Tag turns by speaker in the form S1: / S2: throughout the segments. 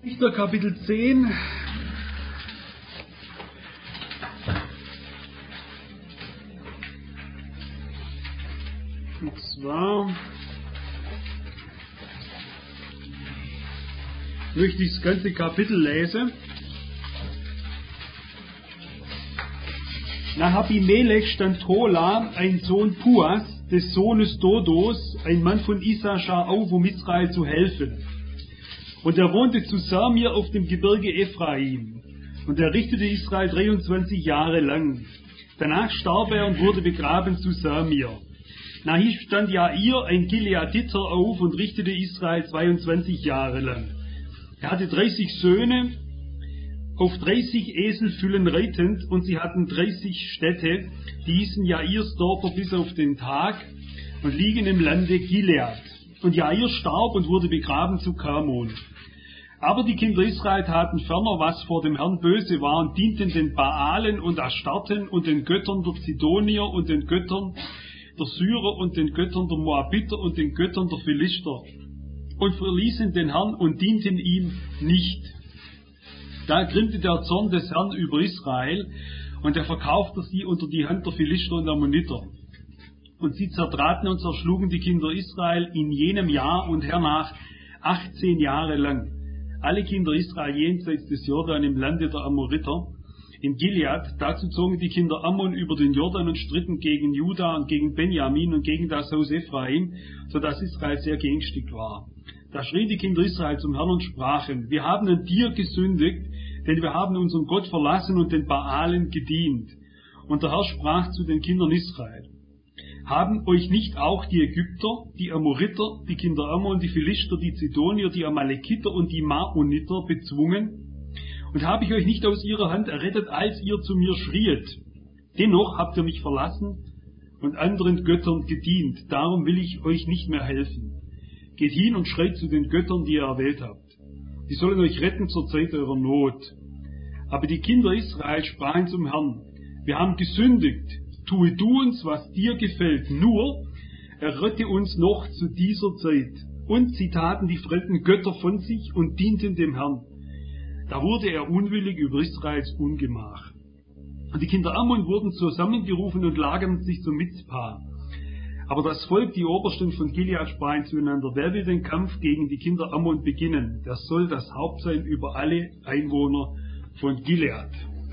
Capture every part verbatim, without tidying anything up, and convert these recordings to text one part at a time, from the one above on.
S1: Richter Kapitel zehn. Und zwar möchte ich das ganze Kapitel lesen. Nach Abimelech stand Tola, ein Sohn Puas, des Sohnes Dodos, ein Mann von Issachar, auf, um Israel zu helfen. Und er wohnte zu Samir auf dem Gebirge Ephraim. Und er richtete Israel dreiundzwanzig Jahre lang. Danach starb er und wurde begraben zu Samir. Nach ihm stand Jair, ein Gileaditer, auf und richtete Israel zweiundzwanzig Jahre lang. Er hatte dreißig Söhne, auf dreißig Eselfüllen reitend, und sie hatten dreißig Städte, die hießen Jairs Dörfer bis auf den Tag und liegen im Lande Gilead. Und Jair starb und wurde begraben zu Karmon. Aber die Kinder Israel taten ferner, was vor dem Herrn böse war, und dienten den Baalen und Astarten und den Göttern der Zidonier und den Göttern der Syrer und den Göttern der Moabiter und den Göttern der Philister und verließen den Herrn und dienten ihm nicht. Da ergrimmte der Zorn des Herrn über Israel, und er verkaufte sie unter die Hand der Philister und Ammoniter. Und sie zertraten und zerschlugen die Kinder Israel in jenem Jahr und hernach achtzehn Jahre lang. Alle Kinder Israel jenseits des Jordan im Lande der Amoriter, in Gilead. Dazu zogen die Kinder Ammon über den Jordan und stritten gegen Juda und gegen Benjamin und gegen das Haus Ephraim, so dass Israel sehr geängstigt war. Da schrien die Kinder Israel zum Herrn und sprachen: Wir haben an dir gesündigt, denn wir haben unseren Gott verlassen und den Baalen gedient. Und der Herr sprach zu den Kindern Israel: Haben euch nicht auch die Ägypter, die Amoriter, die Kinder Ammon, die Philister, die Zidonier, die Amalekiter und die Maoniter bezwungen? Und habe ich euch nicht aus ihrer Hand errettet, als ihr zu mir schriet? Dennoch habt ihr mich verlassen und anderen Göttern gedient. Darum will ich euch nicht mehr helfen. Geht hin und schreit zu den Göttern, die ihr erwählt habt. Die sollen euch retten zur Zeit eurer Not. Aber die Kinder Israel sprachen zum Herrn: Wir haben gesündigt. Tue du uns, was dir gefällt, nur errette uns noch zu dieser Zeit. Und sie taten die fremden Götter von sich und dienten dem Herrn. Da wurde er unwillig über Israels Ungemach. Und die Kinder Ammon wurden zusammengerufen und lagerten sich zu Mizpah. Aber das Volk, die Obersten von Gilead, sprachen zueinander: Wer will den Kampf gegen die Kinder Ammon beginnen? Der soll das Haupt sein über alle Einwohner von Gilead.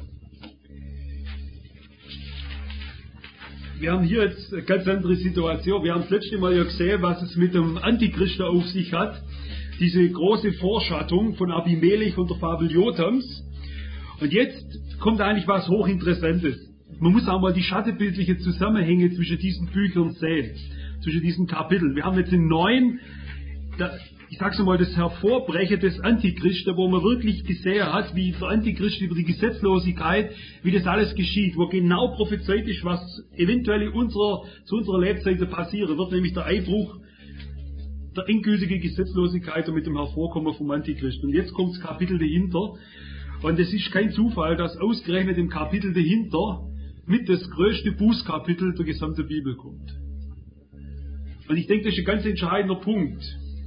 S1: Wir haben hier jetzt eine ganz andere Situation. Wir haben das letzte Mal ja gesehen, was es mit dem Antichrist auf sich hat. Diese große Vorschattung von Abimelech und der Fabel Jotams. Und jetzt kommt eigentlich was Hochinteressantes. Man muss auch mal die schattenbildlichen Zusammenhänge zwischen diesen Büchern sehen, zwischen diesen Kapiteln. Wir haben jetzt in neun, ich sag's mal, das Hervorbrechen des Antichristen, wo man wirklich gesehen hat, wie der Antichrist über die Gesetzlosigkeit, wie das alles geschieht, wo genau prophezeit ist, was eventuell in unserer, zu unserer Lebzeit passieren wird, nämlich der Einbruch der endgültige Gesetzlosigkeit und mit dem Hervorkommen vom Antichrist. Und jetzt kommt das Kapitel dahinter. Und es ist kein Zufall, dass ausgerechnet im Kapitel dahinter mit das größte Bußkapitel der gesamten Bibel kommt. Und ich denke, das ist ein ganz entscheidender Punkt.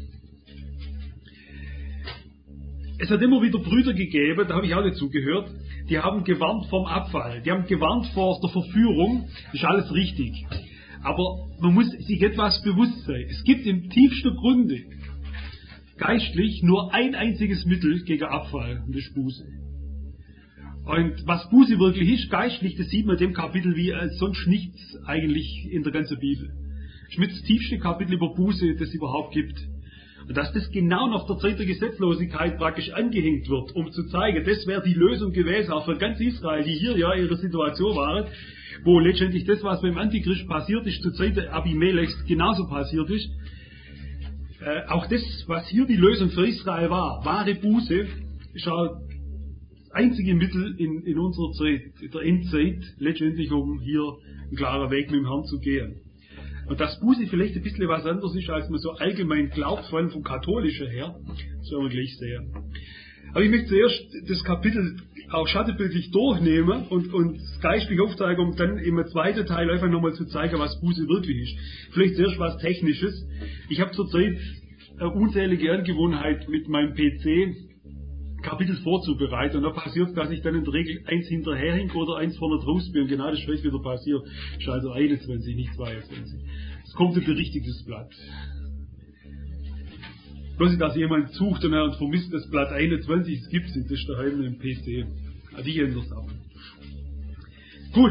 S1: Es hat immer wieder Brüder gegeben, da habe ich auch dazu gehört, die haben gewarnt vom Abfall, die haben gewarnt vor der Verführung, das ist alles richtig. Aber man muss sich etwas bewusst sein. Es gibt im tiefsten Grunde geistlich nur ein einziges Mittel gegen Abfall, und das ist Buße. Und was Buße wirklich ist, geistlich, das sieht man in dem Kapitel wie als sonst nichts eigentlich in der ganzen Bibel. Das ist mit das tiefste Kapitel über Buße, das es überhaupt gibt. Und dass das genau nach der Zeit der Gesetzlosigkeit praktisch angehängt wird, um zu zeigen, das wäre die Lösung gewesen, auch für ganz Israel, die hier ja ihre Situation waren, wo letztendlich das, was beim Antichrist passiert ist, zur Zeit der Abimelechs genauso passiert ist. Äh, auch das, was hier die Lösung für Israel war, wahre Buße, ist auch das einzige Mittel in, in unserer Zeit, in der Endzeit, letztendlich um hier einen klaren Weg mit dem Herrn zu gehen. Und dass Buße vielleicht ein bisschen was anderes ist, als man so allgemein glaubt, vor allem vom Katholischen her, das werden wir gleich sehen. Aber ich möchte zuerst das Kapitel auch schattenbildlich durchnehmen und, und geistlich aufzeigen, um dann im zweiten Teil einfach nochmal zu zeigen, was Buße wirklich ist. Vielleicht zuerst was Technisches. Ich habe zurzeit eine unzählige Angewohnheit mit meinem P C, Kapitel vorzubereiten. Und da passiert, dass ich dann in der Regel eins hinterherhink oder eins vorne draus bin. Und genau das ist wieder passiert. Ist also einundzwanzig, nicht zweiundzwanzig. Es kommt ein berichtigtes Blatt. Bloß, dass jemand sucht und er vermisst das Blatt einundzwanzig, das gibt es nicht, das ist daheim im P C. Ja, die ändern es ab. Gut.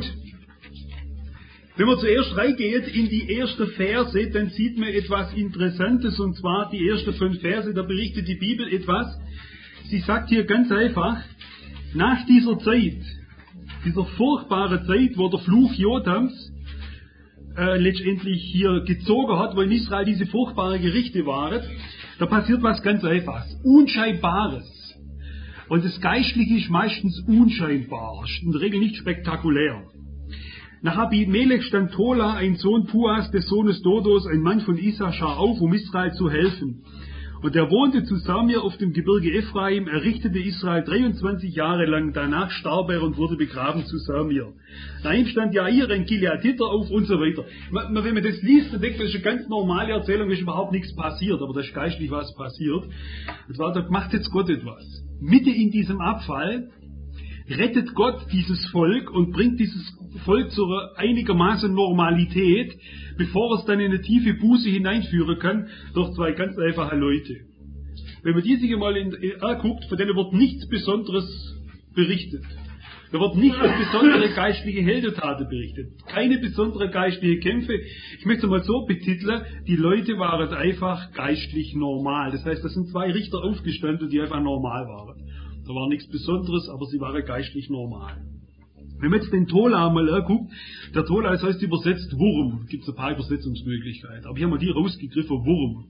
S1: Wenn man zuerst reingeht in die erste Verse, dann sieht man etwas Interessantes, und zwar die ersten fünf Verse, da berichtet die Bibel etwas. Sie sagt hier ganz einfach, nach dieser Zeit, dieser furchtbaren Zeit, wo der Fluch Jotams äh, letztendlich hier gezogen hat, wo in Israel diese furchtbaren Gerichte waren, da passiert was ganz Einfaches, Unscheinbares. Und das Geistliche ist meistens unscheinbar, ist in der Regel nicht spektakulär. Nach Abimelech stand Tola, ein Sohn Puas, des Sohnes Dodos, ein Mann von Issachar, auf, um Israel zu helfen. Und er wohnte zu Samir auf dem Gebirge Ephraim, errichtete Israel dreiundzwanzig Jahre lang, danach starb er und wurde begraben zu Samir. Nach ihm stand Jair, ein Gileaditer, auf und so weiter. Wenn man das liest, dann denkt man, das ist eine ganz normale Erzählung, ist überhaupt nichts passiert, aber da ist geistlich was passiert. Und zwar, da macht jetzt Gott etwas. Mitte in diesem Abfall rettet Gott dieses Volk und bringt dieses Volk zu einigermaßen Normalität, bevor er es dann in eine tiefe Buße hineinführen kann, durch zwei ganz einfache Leute. Wenn man die sich einmal in, in, anguckt, von denen wird nichts Besonderes berichtet. Da wird nicht über besondere geistliche Heldentaten berichtet. Keine besonderen geistlichen Kämpfe. Ich möchte es mal so betiteln, die Leute waren einfach geistlich normal. Das heißt, da sind zwei Richter aufgestanden, die einfach normal waren. Da war nichts Besonderes, aber sie waren geistlich normal. Wenn man jetzt den Tola mal anguckt, der Tola, das heißt übersetzt Wurm, gibt es ein paar Übersetzungsmöglichkeiten, aber hier haben wir die rausgegriffen, Wurm.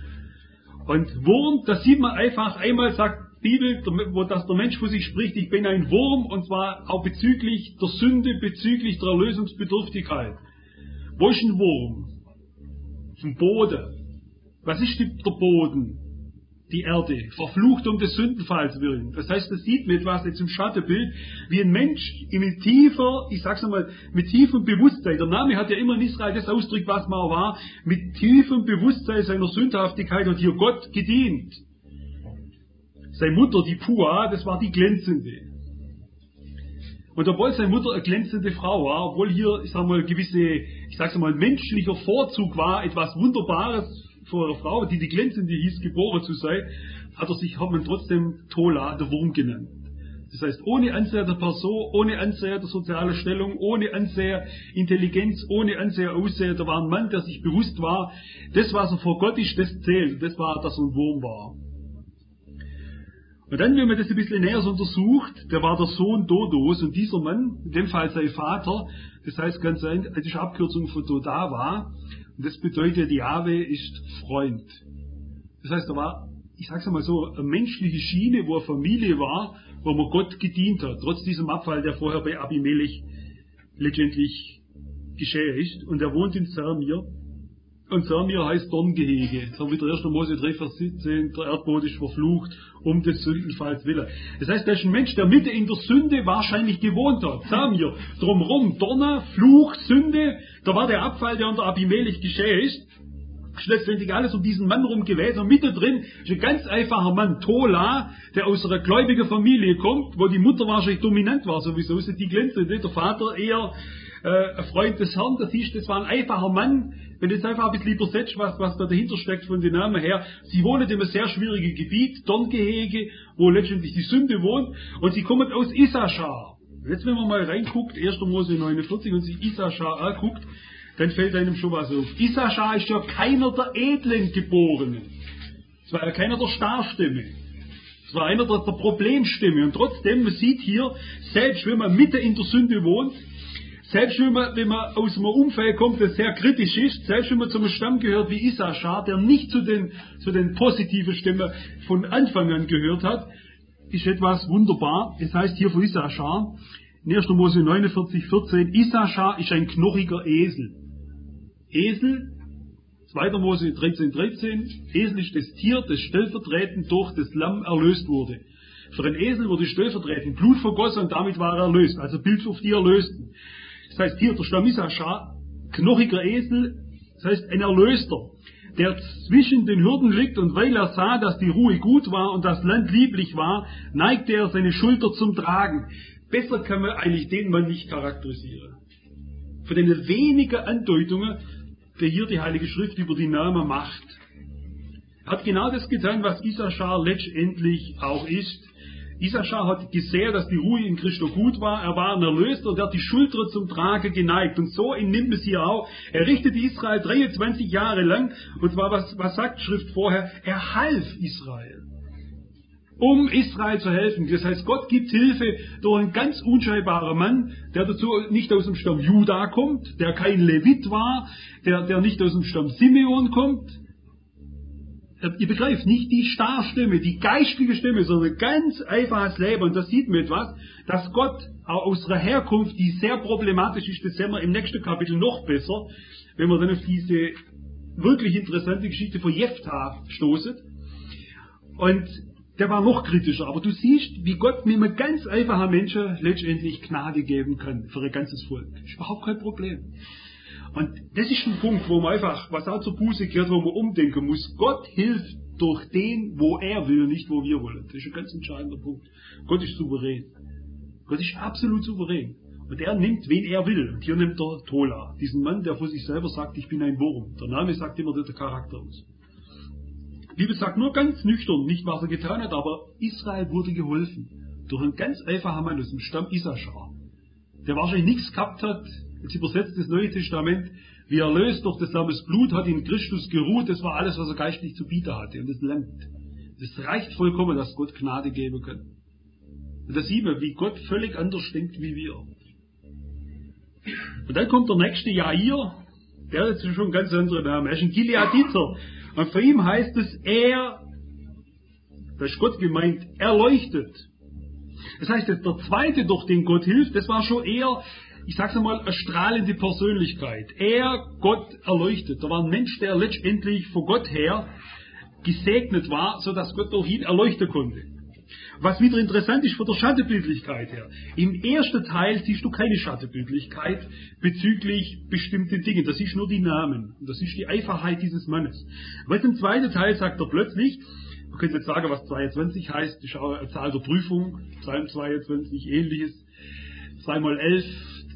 S1: Und Wurm, das sieht man einfach, einmal sagt die Bibel, wo das der Mensch von sich spricht, ich bin ein Wurm, und zwar auch bezüglich der Sünde, bezüglich der Erlösungsbedürftigkeit. Wo ist ein Wurm? Vom Boden. Was ist der Boden? Die Erde, verflucht um des Sündenfalls willen. Das heißt, das sieht man etwas jetzt im Schattenbild, wie ein Mensch mit tiefer, ich sag's einmal, mit tiefem Bewusstsein, der Name hat ja immer in Israel das ausdrückt, was man auch war, mit tiefem Bewusstsein seiner Sündhaftigkeit hat hier Gott gedient. Seine Mutter, die Pua, das war die Glänzende. Und obwohl seine Mutter eine glänzende Frau war, obwohl hier, ich sag mal, gewisse, ich sag's mal, menschlicher Vorzug war, etwas Wunderbares, vor einer Frau, die die Glänzende hieß, geboren zu sein, hat er sich, hat man trotzdem Tola, der Wurm genannt. Das heißt, ohne Ansehen der Person, ohne Ansehen der sozialen Stellung, ohne Ansehen Intelligenz, ohne Ansehen Aussehen, da war ein Mann, der sich bewusst war, das, was er vor Gott ist, das zählt. Das war, dass er ein Wurm war. Und dann, wenn man das ein bisschen näher untersucht, der war der Sohn Dodos, und dieser Mann, in dem Fall sein Vater, das heißt ganz einfach, das ist eine Abkürzung von Dodava, und das bedeutet, Jahwe ist Freund. Das heißt, da war, ich sag's einmal so, eine menschliche Schiene, wo eine Familie war, wo man Gott gedient hat, trotz diesem Abfall, der vorher bei Abimelech letztendlich geschehen ist. Und er wohnt in Samir. Und Samir heißt Dorngehege. So wie der erste Mose drei, Vers siebzehn, der Erdboden ist verflucht, um des Sündenfalls willen. Das heißt, das ist ein Mensch, der Mitte in der Sünde wahrscheinlich gewohnt hat. Samir, drumherum, Donner, Fluch, Sünde, da war der Abfall, der unter Abimelech geschehen ist. Ist letztendlich alles um diesen Mann rum gewesen. Und mittendrin ist ein ganz einfacher Mann, Tola, der aus einer gläubigen Familie kommt, wo die Mutter wahrscheinlich dominant war, sowieso ist die glänzende, der Vater eher äh, ein Freund des Herrn. Das ist, das war ein einfacher Mann. Wenn du jetzt einfach ein bisschen übersetzt, was, was da dahinter steckt von den Namen her. Sie wohnen in einem sehr schwierigen Gebiet, Dorngehege, wo letztendlich die Sünde wohnt. Und sie kommen aus Issachar. Jetzt, wenn man mal reinguckt, erster Mose neunundvierzig, und sich Issachar anguckt, dann fällt einem schon was auf. Issachar ist ja keiner der edlen Geborenen. Es war ja keiner der Starstimme. Es war einer der, der Problemstimme. Und trotzdem, man sieht hier, selbst wenn man mitten in der Sünde wohnt, selbst wenn man, wenn man aus einem Umfeld kommt, das sehr kritisch ist, selbst wenn man zum Stamm gehört wie Issachar, der nicht zu den, zu den positiven Stimmen von Anfang an gehört hat, ist etwas wunderbar. Es heißt hier von Issachar, in erster Mose neunundvierzig, vierzehn, Issachar ist ein knochiger Esel. Esel, zweiter Mose dreizehn, dreizehn, Esel ist das Tier, das stellvertretend durch das Lamm erlöst wurde. Für einen Esel wurde stellvertretend Blut vergossen und damit war er erlöst, also Bild auf die Erlösten. Das heißt hier der Stamm Issachar, knochiger Esel, das heißt ein Erlöster. der zwischen den Hürden liegt, und weil er sah, dass die Ruhe gut war und das Land lieblich war, neigte er seine Schulter zum Tragen. Besser kann man eigentlich den Mann nicht charakterisieren. Von den wenigen Andeutungen, die hier die Heilige Schrift über die Namen macht. Er hat genau das getan, was Issachar letztendlich auch ist. Issachar hat gesehen, dass die Ruhe in Christo gut war, er war ein Erlöser und er hat die Schulter zum Tragen geneigt. Und so entnimmt es hier auch. Er richtete Israel dreiundzwanzig Jahre lang, und zwar, was, was sagt die Schrift vorher? Er half Israel, um Israel zu helfen. Das heißt, Gott gibt Hilfe durch einen ganz unscheinbaren Mann, der dazu nicht aus dem Stamm Juda kommt, der kein Levit war, der, der nicht aus dem Stamm Simeon kommt. Ihr begreift, nicht die Starstimme, die geistliche Stimme, sondern ganz einfaches Leben. Und da sieht man etwas, dass Gott auch aus einer Herkunft, die sehr problematisch ist, das sehen wir im nächsten Kapitel noch besser, wenn wir dann auf diese wirklich interessante Geschichte von Jephthah stoßen. Und der war noch kritischer. Aber du siehst, wie Gott mit einem ganz einfachen Menschen letztendlich Gnade geben kann für ein ganzes Volk. Das ist überhaupt kein Problem. Und das ist ein Punkt, wo man einfach, was auch zur Buße gehört, wo man umdenken muss. Gott hilft durch den, wo er will, nicht wo wir wollen. Das ist ein ganz entscheidender Punkt. Gott ist souverän. Gott ist absolut souverän. Und er nimmt, wen er will. Und hier nimmt er Tola, diesen Mann, der vor sich selber sagt, ich bin ein Wurm. Der Name sagt immer der Charakter aus. Die Bibel sagt nur ganz nüchtern, nicht was er getan hat, aber Israel wurde geholfen. Durch einen ganz einfachen Mann aus dem Stamm Issachar, der wahrscheinlich nichts gehabt hat. Jetzt übersetzt das Neue Testament, wie erlöst durch des Lammes Blut, hat in Christus geruht, das war alles, was er geistlich zu bieten hatte. Und das langt. Das reicht vollkommen, dass Gott Gnade geben kann. Und da sieht man, wie Gott völlig anders denkt wie wir. Und dann kommt der nächste Jair, der hat jetzt schon einen ganz anderen Namen, er ist ein Gileaditer. Und für ihn heißt es, er, da ist Gott gemeint, erleuchtet. Das heißt, der zweite, durch den Gott hilft, das war schon eher, ich sag's einmal, eine strahlende Persönlichkeit. Er, Gott, erleuchtet. Da war ein Mensch, der letztendlich von Gott her gesegnet war, so dass Gott durch ihn erleuchten konnte. Was wieder interessant ist von der Schattenbildlichkeit her. Im ersten Teil siehst du keine Schattenbildlichkeit bezüglich bestimmten Dingen. Das ist nur die Namen. Und das ist die Einfachheit dieses Mannes. Aber jetzt im zweiten Teil sagt er plötzlich, man könnte jetzt sagen, was zweiundzwanzig heißt, das ist auch eine Zahl der Prüfung, Psalm zweiundzwanzig, ähnliches, zwei mal elf.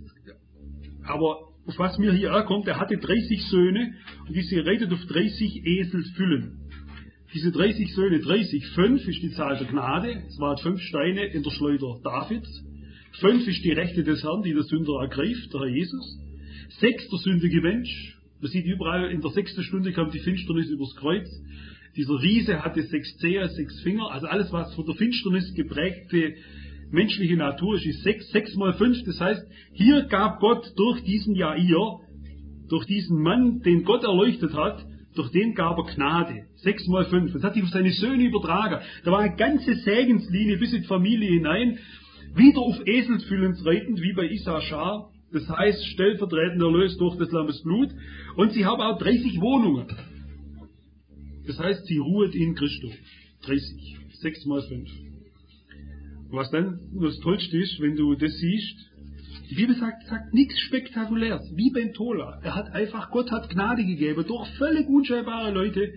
S1: Aber auf was mir hier ankommt, er hatte dreißig Söhne und diese redet auf dreißig Esel füllen. Diese dreißig Söhne, dreißig, fünf ist die Zahl der Gnade, es waren fünf Steine in der Schleuder Davids, fünf ist die Rechte des Herrn, die der Sünder ergreift, der Herr Jesus, sechs der sündige Mensch, man sieht überall, in der sechsten Stunde kam die Finsternis übers Kreuz, dieser Riese hatte sechs Zehen, sechs Finger, also alles, was von der Finsternis geprägte menschliche Natur ist, ist sechs, sechs mal fünf, das heißt, hier gab Gott durch diesen Jair, durch diesen Mann, den Gott erleuchtet hat, durch den gab er Gnade. Sechs mal fünf. Das hat sich auf seine Söhne übertragen. Da war eine ganze Segenslinie bis in die Familie hinein, wieder auf Eselsfüllens reitend, wie bei Issachar. Das heißt, stellvertretend erlöst durch des Lammes Blut. Und sie haben auch dreißig Wohnungen. Das heißt, sie ruhet in Christus. dreißig. Sechs mal fünf. Was dann das Tollste ist, wenn du das siehst, die Bibel sagt, sagt nichts Spektakuläres, wie beim Tola. Er hat einfach, Gott hat Gnade gegeben, durch völlig unscheinbare Leute.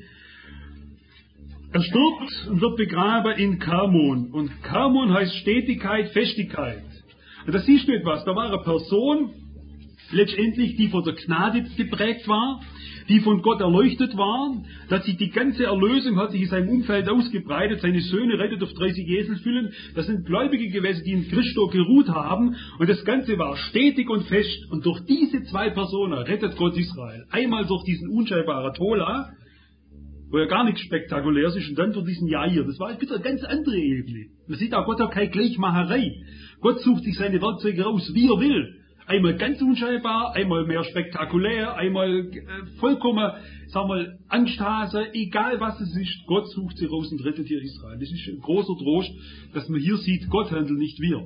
S1: Er stirbt und wird begraben in Karmon. Und Karmon heißt Stetigkeit, Festigkeit. Und da siehst du etwas, da war eine Person, letztendlich, die von der Gnade geprägt war, die von Gott erleuchtet war, dass sich die ganze Erlösung hat sich in seinem Umfeld ausgebreitet, seine Söhne rettet auf dreißig Esel füllen, das sind Gläubige gewesen, die in Christo geruht haben, und das Ganze war stetig und fest, und durch diese zwei Personen rettet Gott Israel. Einmal durch diesen unscheinbaren Tola, wo ja gar nichts Spektakuläres ist, und dann durch diesen Jair. Das war wieder eine ganz andere Ebene. Man sieht auch, Gott hat keine Gleichmacherei. Gott sucht sich seine Werkzeuge raus, wie er will. Einmal ganz unscheinbar, einmal mehr spektakulär, einmal äh, vollkommen, sagen wir mal, Angsthase, egal was es ist, Gott sucht sie raus und rettet hier Israel. Das ist ein großer Trost, dass man hier sieht, Gott handelt nicht wir.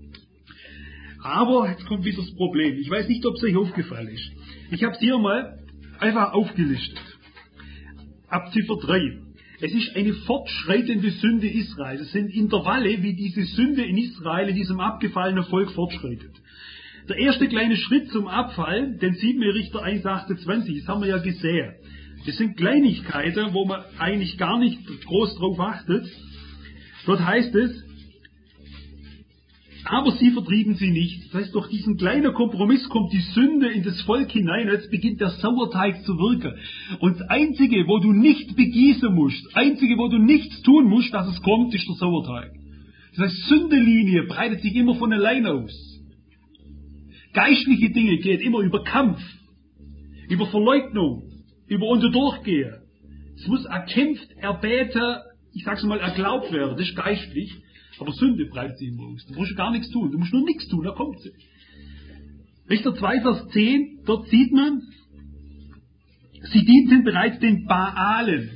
S1: Aber jetzt kommt wieder das Problem. Ich weiß nicht, ob es euch aufgefallen ist. Ich habe es hier mal einfach aufgelistet. Ab Ziffer drei. Es ist eine fortschreitende Sünde Israels. Es sind Intervalle, wie diese Sünde in Israel, in diesem abgefallenen Volk fortschreitet. Der erste kleine Schritt zum Abfall, den sieht mir Richter eins achtundzwanzig, das haben wir ja gesehen. Das sind Kleinigkeiten, wo man eigentlich gar nicht groß drauf achtet. Dort heißt es, aber sie vertrieben sie nicht. Das heißt, durch diesen kleinen Kompromiss kommt die Sünde in das Volk hinein. Jetzt beginnt der Sauerteig zu wirken. Und das Einzige, wo du nicht begießen musst, das Einzige, wo du nichts tun musst, dass es kommt, ist der Sauerteig. Das heißt, Sündelinie breitet sich immer von alleine aus. Geistliche Dinge geht immer über Kampf, über Verleugnung, über Unterdurchgehen. Es muss erkämpft, erbeten, ich sag's mal, erglaubt werden. Das ist geistlich. Aber Sünde breitet sich immer aus. Du musst gar nichts tun. Du musst nur nichts tun, da kommt sie. Richter zwei, Vers zehn, dort sieht man, sie dienten bereits den Baalen.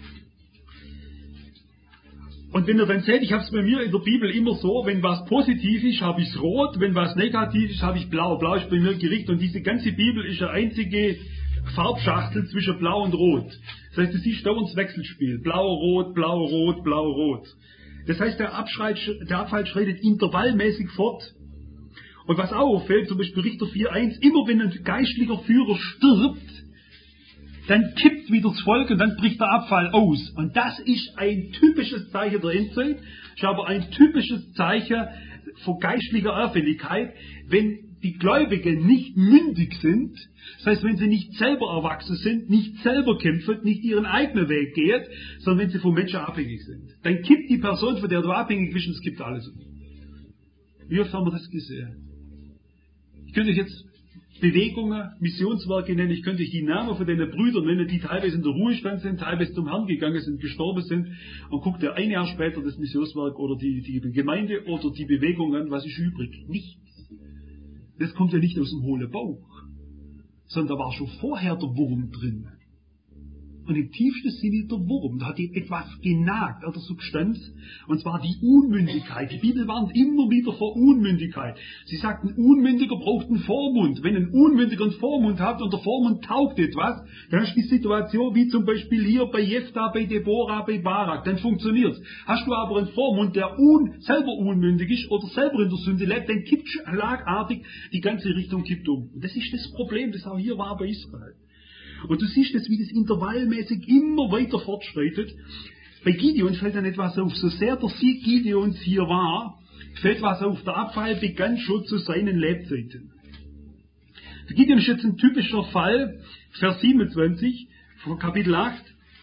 S1: Und wenn ihr dann seht, ich habe es bei mir in der Bibel immer so, wenn was positiv ist, habe ich es rot, wenn was negativ ist, habe ich blau. Blau ist bei mir Gericht und diese ganze Bibel ist eine einzige Farbschachtel zwischen blau und rot. Das heißt, du siehst da uns Wechselspiel. Blau, rot, blau, rot, blau, rot. Das heißt, der, Abschreit, der Abfall schreitet intervallmäßig fort. Und was auch auffällt, zum Beispiel Richter vier, eins, immer wenn ein geistlicher Führer stirbt, dann kippt wieder das Volk und dann bricht der Abfall aus. Und das ist ein typisches Zeichen der Endzeit, ist aber ein typisches Zeichen von geistlicher Auffälligkeit, wenn die Gläubigen nicht mündig sind, das heißt, wenn sie nicht selber erwachsen sind, nicht selber kämpfen, nicht ihren eigenen Weg gehen, sondern wenn sie von Menschen abhängig sind. Dann kippt die Person, von der du abhängig bist, und es kippt alles um. Wie oft haben wir das gesehen? Ich könnte euch jetzt Bewegungen, Missionswerke nennen, ich könnte euch die Namen von den Brüdern nennen, die teilweise in der Ruhestand sind, teilweise zum Herrn gegangen sind, gestorben sind, und guckt der ein Jahr später das Missionswerk oder die, die Gemeinde oder die Bewegung an, was ist übrig? Nichts. Das kommt ja nicht aus dem hohlen Bauch, sondern da war schon vorher der Wurm drin. Und im tiefsten Sinne der Wurm, da hat die etwas genagt an der Substanz, und zwar die Unmündigkeit. Die Bibel warnt immer wieder vor Unmündigkeit. Sie sagt, ein Unmündiger braucht einen Vormund. Wenn ein Unmündiger einen Vormund hat und der Vormund taugt etwas, dann ist die Situation wie zum Beispiel hier bei Jephthah, bei Deborah, bei Barak, dann funktioniert's. Hast du aber einen Vormund, der un, selber unmündig ist oder selber in der Sünde lebt, dann kippt schlagartig die ganze Richtung kippt um. Und das ist das Problem, das auch hier war bei Israel. Und du siehst es, wie das intervallmäßig immer weiter fortschreitet. Bei Gideon fällt dann etwas auf. So sehr der Sieg Gideons hier war, fällt was auf. Der Abfall begann schon zu seinen Lebzeiten. Der Gideon ist jetzt ein typischer Fall, Vers siebenundzwanzig, von Kapitel acht.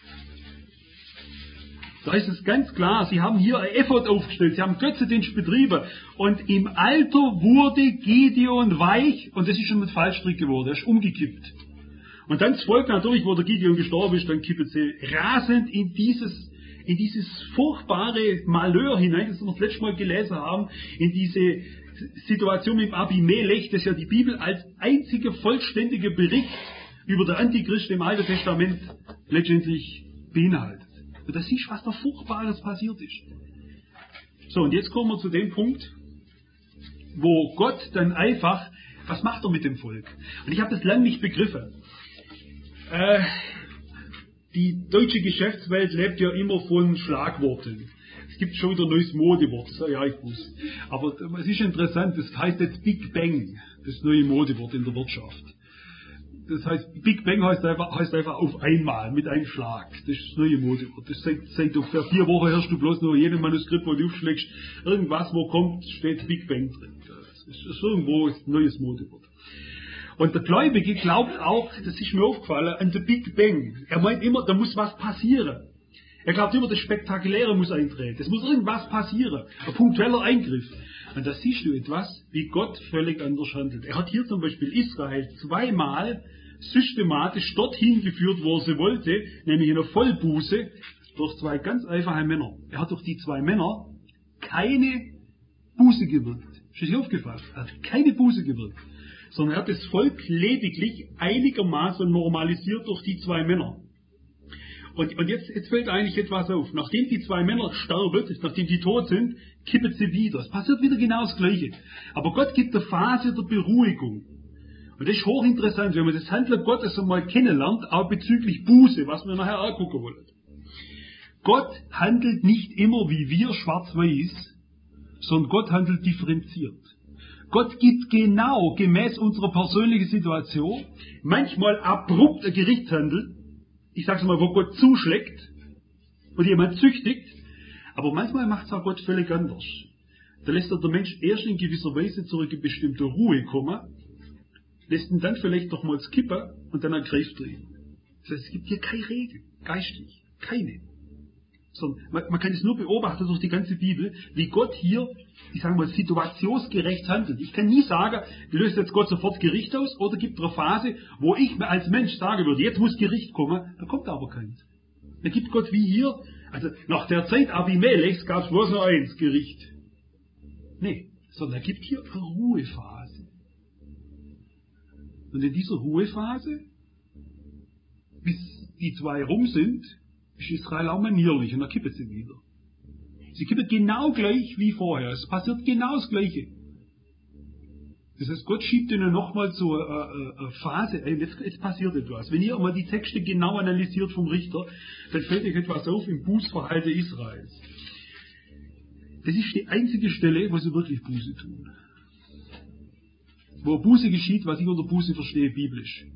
S1: Da ist es ganz klar, sie haben hier ein Ephod aufgestellt, sie haben Götzendienst betrieben. Und im Alter wurde Gideon weich, und das ist schon mit Fallstrick geworden, er ist umgekippt. Und dann das Volk natürlich, wo der Gideon gestorben ist, dann kippen sie rasend in dieses, in dieses furchtbare Malheur hinein, das wir das letzte Mal gelesen haben, in diese Situation mit Abimelech, das ja die Bibel als einziger vollständiger Bericht über den Antichrist im Alten Testament letztendlich beinhaltet. Und das ist, was da Furchtbares passiert ist. So, und jetzt kommen wir zu dem Punkt, wo Gott dann einfach, was macht er mit dem Volk? Und ich habe das lange nicht begriffen. Äh, die deutsche Geschäftswelt lebt ja immer von Schlagworten. Es gibt schon wieder ein neues Modewort, das ja ich wusste. Aber es ist interessant, das heißt jetzt Big Bang, das neue Modewort in der Wirtschaft. Das heißt, Big Bang heißt einfach, heißt einfach auf einmal, mit einem Schlag. Das ist das neue Modewort. Das seit, seit ungefähr vier Wochen hörst du bloß noch jedem Manuskript, wo du aufschlägst, irgendwas, wo kommt, steht Big Bang drin. Das ist irgendwo ein neues Modewort. Und der Gläubige glaubt auch, das ist mir aufgefallen, an den Big Bang. Er meint immer, da muss was passieren. Er glaubt immer, das Spektakuläre muss eintreten. Es muss irgendwas passieren. Ein punktueller Eingriff. Und da siehst du etwas, wie Gott völlig anders handelt. Er hat hier zum Beispiel Israel zweimal systematisch dorthin geführt, wo er sie wollte, nämlich in der Vollbuße, durch zwei ganz einfache Männer. Er hat durch die zwei Männer keine Buße gewirkt. Ist das nicht aufgefallen? Er hat keine Buße gewirkt. Sondern er hat das Volk lediglich einigermaßen normalisiert durch die zwei Männer. Und, und jetzt, jetzt fällt eigentlich etwas auf. Nachdem die zwei Männer sterben, nachdem die tot sind, kippen sie wieder. Es passiert wieder genau das Gleiche. Aber Gott gibt eine Phase der Beruhigung. Und das ist hochinteressant, wenn man das Handeln Gottes einmal kennenlernt, auch bezüglich Buße, was wir nachher angucken wollen. Gott handelt nicht immer wie wir schwarz-weiß, sondern Gott handelt differenziert. Gott gibt genau gemäß unserer persönlichen Situation manchmal abrupt ein Gerichtshandel, ich sag's mal, wo Gott zuschlägt und jemand züchtigt, aber manchmal macht es auch Gott völlig anders. Da lässt er der Mensch erst in gewisser Weise zurück in bestimmte Ruhe kommen, lässt ihn dann vielleicht noch mal kippen und dann ergreift er ihn. Das heißt, es gibt hier keine Regel, geistlich, keine. Sondern man, man kann es nur beobachten durch die ganze Bibel, wie Gott hier, ich sage mal, situationsgerecht handelt. Ich kann nie sagen, löst jetzt Gott sofort Gericht aus, oder gibt es eine Phase, wo ich mir als Mensch sagen würde, jetzt muss Gericht kommen, da kommt aber keins. Da gibt Gott wie hier, also nach der Zeit Abimelechs gab es bloß noch eins, Gericht. Nee, sondern er gibt hier eine Ruhephase. Und in dieser Ruhephase, bis die zwei rum sind, ist Israel auch manierlich und dann kippen sie wieder. Sie kippen genau gleich wie vorher. Es passiert genau das Gleiche. Das heißt, Gott schiebt ihnen nochmal so eine, eine Phase ein, jetzt, jetzt passiert etwas. Wenn ihr mal die Texte genau analysiert vom Richter, dann fällt euch etwas auf im Bußverhalten Israels. Das ist die einzige Stelle, wo sie wirklich Buße tun. Wo Buße geschieht, was ich unter Buße verstehe, biblisch.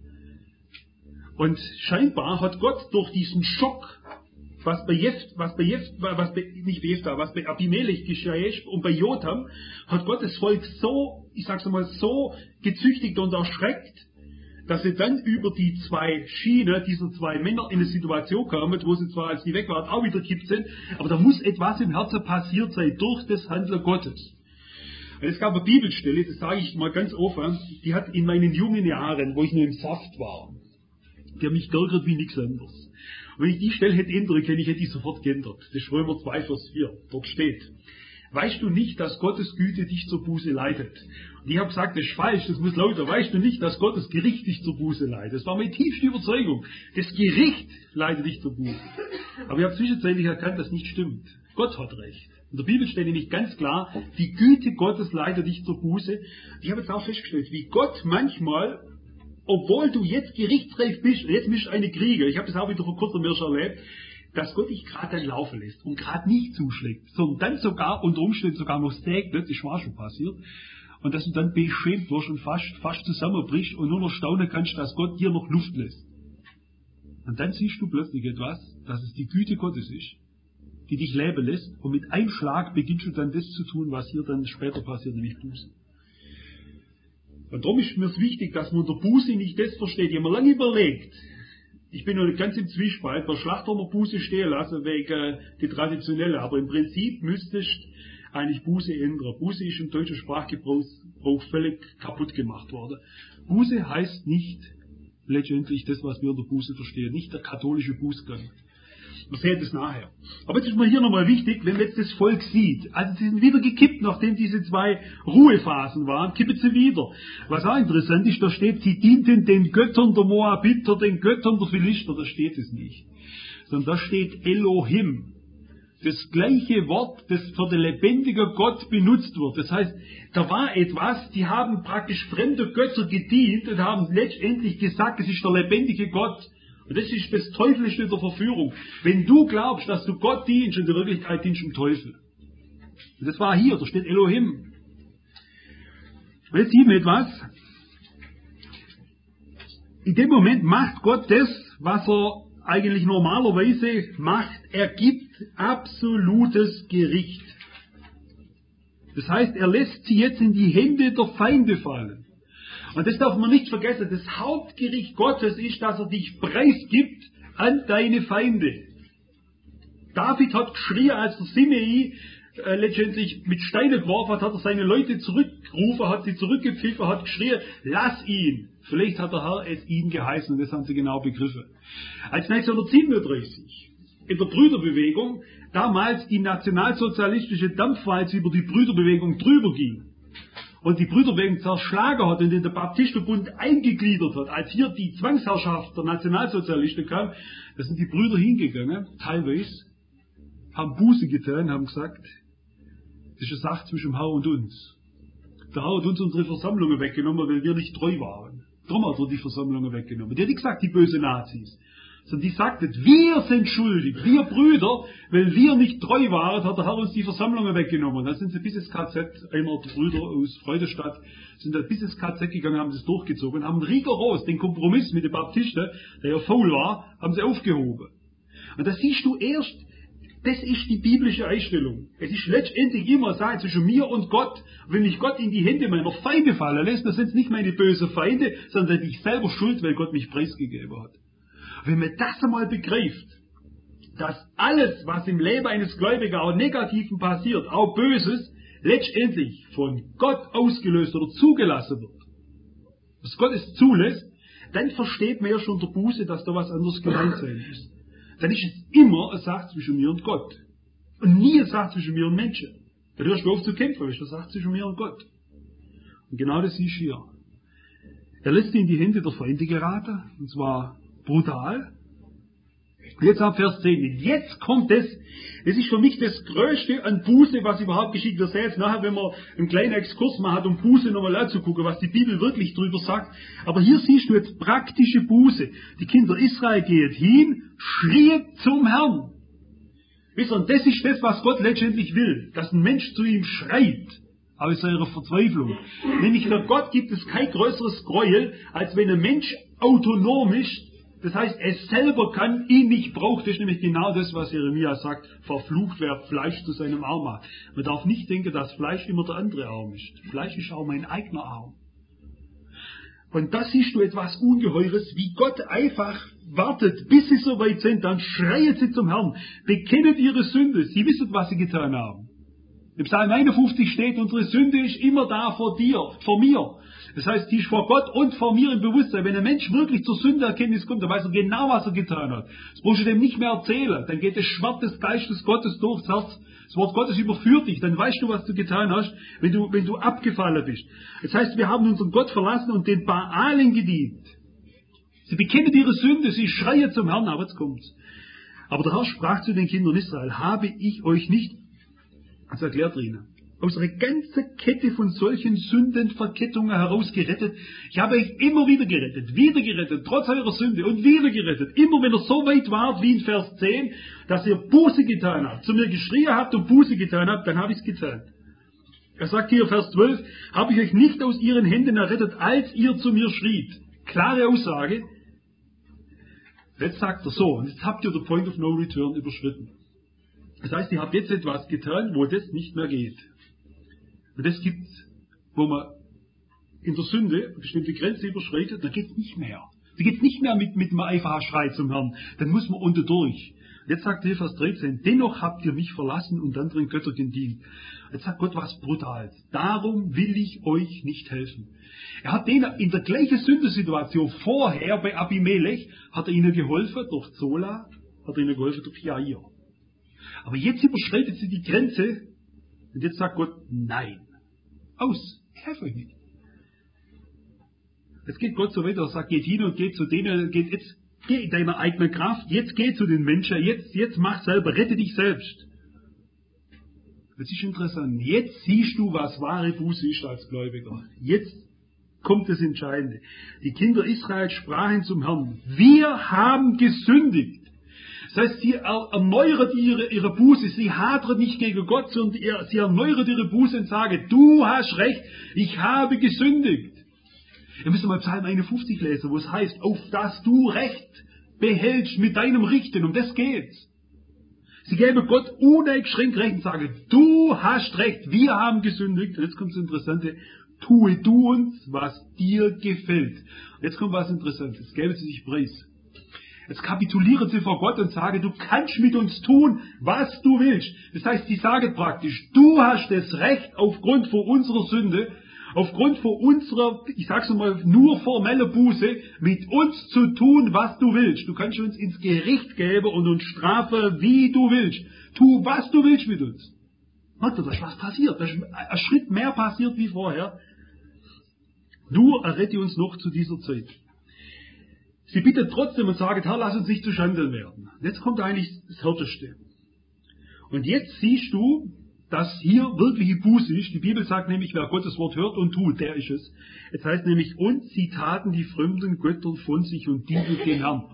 S1: Und scheinbar hat Gott durch diesen Schock, was bei Jeft, was bei Jeft, was bei, nicht bei Jefta, was bei Abimelech geschah und bei Jotham, hat Gott das Volk so, ich sag's mal, so gezüchtigt und erschreckt, dass sie dann über die zwei Schienen dieser zwei Männer in eine Situation kamen, wo sie zwar, als die weg waren, auch wieder gekippt sind, aber da muss etwas im Herzen passiert sein, durch das Handeln Gottes. Und es gab eine Bibelstelle, das sage ich mal ganz offen, die hat in meinen jungen Jahren, wo ich nur im Saft war, die hat mich geärgert wie nichts anderes. Und wenn ich die Stelle hätte ändern können, ich hätte die sofort geändert. Das ist Römer zwei, Vers vier. Dort steht: Weißt du nicht, dass Gottes Güte dich zur Buße leitet? Und ich habe gesagt, das ist falsch, das muss lauter. Weißt du nicht, dass Gottes Gericht dich zur Buße leitet? Das war meine tiefste Überzeugung. Das Gericht leitet dich zur Buße. Aber ich habe zwischenzeitlich erkannt, dass nicht stimmt. Gott hat recht. In der Bibel steht nämlich ganz klar, die Güte Gottes leitet dich zur Buße. Ich habe jetzt auch festgestellt, wie Gott manchmal, obwohl du jetzt gerichtsreif bist, und jetzt bist du eine Krieger, ich habe das auch wieder vor kurzem erst erlebt, dass Gott dich gerade dann laufen lässt und gerade nicht zuschlägt, sondern dann sogar unter Umständen sogar noch segnet, das ist auch schon passiert, und dass du dann beschämt wirst und fast, fast zusammenbrichst und nur noch staunen kannst, dass Gott dir noch Luft lässt. Und dann siehst du plötzlich etwas, dass es die Güte Gottes ist, die dich leben lässt, und mit einem Schlag beginnst du dann das zu tun, was hier dann später passiert, nämlich Buße. Und darum ist mir wichtig, dass man unter Buße nicht das versteht. Ich habe mir lange überlegt, ich bin noch nicht ganz im Zwiespalt, bei Schlachter noch Buße stehen lassen, wegen äh, die traditionelle, aber im Prinzip müsstest eigentlich Buße ändern. Buße ist im deutschen Sprachgebrauch völlig kaputt gemacht worden. Buße heißt nicht letztendlich das, was wir unter Buße verstehen, nicht der katholische Bußgang. Wir sehen das nachher. Aber jetzt ist mir hier nochmal wichtig, wenn man jetzt das Volk sieht. Also sie sind wieder gekippt, nachdem diese zwei Ruhephasen waren, kippen sie wieder. Was auch interessant ist, da steht, sie dienten den Göttern der Moabiter, den Göttern der Philister, da steht es nicht. Sondern da steht Elohim. Das gleiche Wort, das für den lebendigen Gott benutzt wird. Das heißt, da war etwas, die haben praktisch fremde Götter gedient und haben letztendlich gesagt, es ist der lebendige Gott. Und das ist das Teuflische der Verführung. Wenn du glaubst, dass du Gott dienst, in der Wirklichkeit dienst du dem Teufel. Und das war hier, da steht Elohim. Und jetzt sehen wir etwas. In dem Moment macht Gott das, was er eigentlich normalerweise macht. Er gibt absolutes Gericht. Das heißt, er lässt sie jetzt in die Hände der Feinde fallen. Und das darf man nicht vergessen, das Hauptgericht Gottes ist, dass er dich preisgibt an deine Feinde. David hat geschrien, als der Simei äh, letztendlich mit Steinen geworfen hat, hat er seine Leute zurückgerufen, hat sie zurückgepfiffen, hat geschrien, lass ihn. Vielleicht hat der Herr es ihnen geheißen, und das haben sie genau begriffen. Als neunzehnhundertsiebenunddreißig in der Brüderbewegung damals die nationalsozialistische Dampfwalze über die Brüderbewegung drüber ging, und die Brüderbewegung zerschlagen hat und in den Baptistenbund eingegliedert hat, als hier die Zwangsherrschaft der Nationalsozialisten kam, da sind die Brüder hingegangen, teilweise, haben Buße getan, haben gesagt, das ist eine Sache zwischen dem Herr und uns. Der Herr hat uns unsere Versammlungen weggenommen, weil wir nicht treu waren. Darum hat er die Versammlungen weggenommen. Die hat nicht gesagt, die bösen Nazis, sondern die sagten, wir sind schuldig, wir Brüder, weil wir nicht treu waren, hat der Herr uns die Versammlungen weggenommen. Und dann sind sie bis ins K Z, einer der Brüder aus Freudestadt, sind dann bis ins K Z gegangen, haben das durchgezogen, haben rigoros den Kompromiss mit den Baptisten, der ja faul war, haben sie aufgehoben. Und da siehst du erst, das ist die biblische Einstellung. Es ist letztendlich immer Sache zwischen mir und Gott. Wenn mich Gott in die Hände meiner Feinde fallen lässt, dann sind es nicht meine bösen Feinde, sondern ich selber schuld, weil Gott mich preisgegeben hat. Wenn man das einmal begreift, dass alles, was im Leben eines Gläubigen auch Negativen passiert, auch Böses, letztendlich von Gott ausgelöst oder zugelassen wird, dass Gott es zulässt, dann versteht man ja schon der Buße, dass da was anderes gemeint sein muss. Dann ist es immer eine Sache zwischen mir und Gott. Und nie eine Sache zwischen mir und Menschen. Dann hörst du auf zu kämpfen, weil es eine Sache zwischen mir und Gott. Und genau das ist hier. Er lässt ihn in die Hände der Feinde geraten, und zwar brutal. Und jetzt ab Vers zehn. Jetzt kommt es, das ist für mich das Größte an Buße, was überhaupt geschieht. Wir sehen jetzt nachher, wenn wir einen kleinen Exkurs machen, um Buße nochmal anzugucken, was die Bibel wirklich drüber sagt. Aber hier siehst du jetzt praktische Buße. Die Kinder Israel gehen hin, schrien zum Herrn. Wisst ihr, und das ist das, was Gott letztendlich will. Dass ein Mensch zu ihm schreit, aus seiner Verzweiflung. Nämlich für Gott gibt es kein größeres Gräuel, als wenn ein Mensch autonom ist. Das heißt, es selber kann, ihn nicht braucht. Das ist nämlich genau das, was Jeremia sagt. Verflucht, wer Fleisch zu seinem Arm hat. Man darf nicht denken, dass Fleisch immer der andere Arm ist. Fleisch ist auch mein eigener Arm. Und da siehst du etwas Ungeheures, wie Gott einfach wartet, bis sie so weit sind. Dann schreien sie zum Herrn, bekennen ihre Sünde. Sie wissen, was sie getan haben. Im Psalm einundfünfzig steht, unsere Sünde ist immer da vor dir, vor mir. Das heißt, die ist vor Gott und vor mir im Bewusstsein. Wenn ein Mensch wirklich zur Sündeerkenntnis kommt, dann weiß er genau, was er getan hat. Das brauchst du dem nicht mehr erzählen. Dann geht das Schwert des Geistes Gottes durchs Herz. Das Wort Gottes überführt dich. Dann weißt du, was du getan hast, wenn du, wenn du abgefallen bist. Das heißt, wir haben unseren Gott verlassen und den Baalen gedient. Sie bekennen ihre Sünde, sie schreien zum Herrn, aber jetzt kommt's. Aber der Herr sprach zu den Kindern Israel, habe ich euch nicht, das erklärt er ihnen, aus einer ganzen Kette von solchen Sündenverkettungen herausgerettet. Ich habe euch immer wieder gerettet, wieder gerettet, trotz eurer Sünde und wieder gerettet. Immer wenn ihr so weit wart, wie in Vers zehn, dass ihr Buße getan habt, zu mir geschrien habt und Buße getan habt, dann habe ich es getan. Er sagt hier, Vers zwölf, habe ich euch nicht aus ihren Händen errettet, als ihr zu mir schriet. Klare Aussage. Jetzt sagt er so, und jetzt habt ihr den Point of No Return überschritten. Das heißt, ihr habt jetzt etwas getan, wo das nicht mehr geht. Und das gibt's, wo man in der Sünde eine bestimmte Grenze überschreitet, dann geht's nicht mehr. Da geht's nicht mehr mit, mit einem einfachen Schrei zum Herrn. Dann muss man unter durch. Jetzt sagt er Vers dreizehn, dennoch habt ihr mich verlassen und anderen Götter gedient. Jetzt sagt Gott was Brutales. Darum will ich euch nicht helfen. Er hat denen in der gleichen Sündesituation vorher bei Abimelech, hat er ihnen geholfen durch Zola, hat er ihnen geholfen durch Jair. Aber jetzt überschreitet sie die Grenze und jetzt sagt Gott, nein. Aus, ich helfe euch nicht. Jetzt geht Gott so weiter, er sagt, geht hin und geht zu denen, geht jetzt, geh in deiner eigenen Kraft, jetzt geh zu den Menschen, jetzt, jetzt mach selber, rette dich selbst. Das ist interessant. Jetzt siehst du, was wahre Buße ist als Gläubiger. Jetzt kommt das Entscheidende. Die Kinder Israels sprachen zum Herrn, wir haben gesündigt. Das heißt, sie erneuert ihre, ihre Buße, sie hadert nicht gegen Gott, sondern sie erneuert ihre Buße und sagt, du hast recht, ich habe gesündigt. Ihr müsst mal Psalm einundfünfzig lesen, wo es heißt, auf dass du Recht behältst mit deinem Richten, um das geht's. Sie geben Gott uneingeschränkt Recht und sagen, du hast recht, wir haben gesündigt. Und jetzt kommt das Interessante, tue du uns, was dir gefällt. Und jetzt kommt was Interessantes, jetzt geben sie sich preis. Jetzt kapitulieren sie vor Gott und sagen, du kannst mit uns tun, was du willst. Das heißt, sie sagen praktisch, du hast das Recht aufgrund von unserer Sünde, aufgrund von unserer, ich sag's mal, nur formelle Buße, mit uns zu tun, was du willst. Du kannst uns ins Gericht geben und uns strafen, wie du willst. Tu, was du willst mit uns. Merkt ihr das, was passiert? Das ist ein Schritt mehr passiert wie vorher. Nur errette uns noch zu dieser Zeit. Sie bittet trotzdem und sagt, Herr, lass uns nicht zu Schande werden. Jetzt kommt eigentlich das Härteste. Und jetzt siehst du, dass hier wirkliche Buße ist. Die Bibel sagt nämlich, wer Gottes Wort hört und tut, der ist es. Es heißt nämlich, und sie taten die fremden Götter von sich und dienten den Herrn.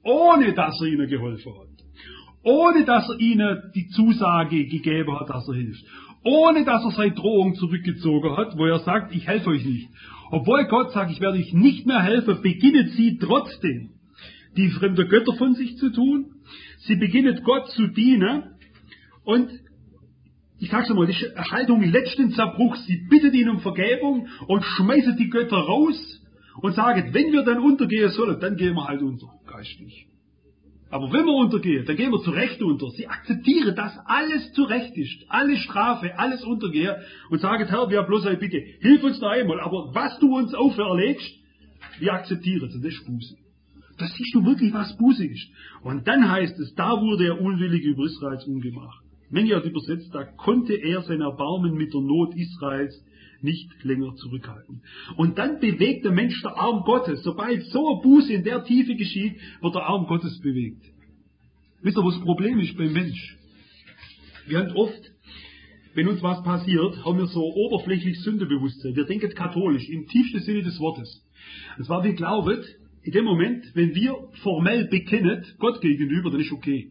S1: ohne dass er ihnen geholfen hat. Ohne dass er ihnen die Zusage gegeben hat, dass er hilft. Ohne dass er seine Drohung zurückgezogen hat, wo er sagt, ich helfe euch nicht. Obwohl Gott sagt, ich werde euch nicht mehr helfen, beginnet sie trotzdem, die fremde Götter von sich zu tun. Sie beginnt Gott zu dienen. Und ich sag's einmal, die Haltung letzten Zerbruch. Sie bittet ihn um Vergebung und schmeißt die Götter raus und sagt, wenn wir dann untergehen sollen, dann gehen wir halt unter, geistlich. Aber wenn wir untergehen, dann gehen wir zu Recht unter. Sie akzeptieren, dass alles zu Recht ist, alle Strafe, alles untergehen und sagen, Herr, wir haben bloß eine Bitte, hilf uns noch einmal, aber was du uns auferlegst, wir akzeptieren es, und das ist Buße. Das siehst du wirklich, was Buße ist. Und dann heißt es, da wurde er unwillig über Israels Ungemach. Menge hat übersetzt, da konnte er sein Erbarmen mit der Not Israels nicht länger zurückhalten. Und dann bewegt der Mensch der Arm Gottes. Sobald so eine Buße in der Tiefe geschieht, wird der Arm Gottes bewegt. Wisst ihr, was das Problem ist beim Mensch? Wir haben oft, wenn uns was passiert, haben wir so oberflächlich Sündebewusstsein. Wir denken katholisch, im tiefsten Sinne des Wortes. Und zwar, wir glauben, in dem Moment, wenn wir formell bekennen, Gott gegenüber, dann ist okay.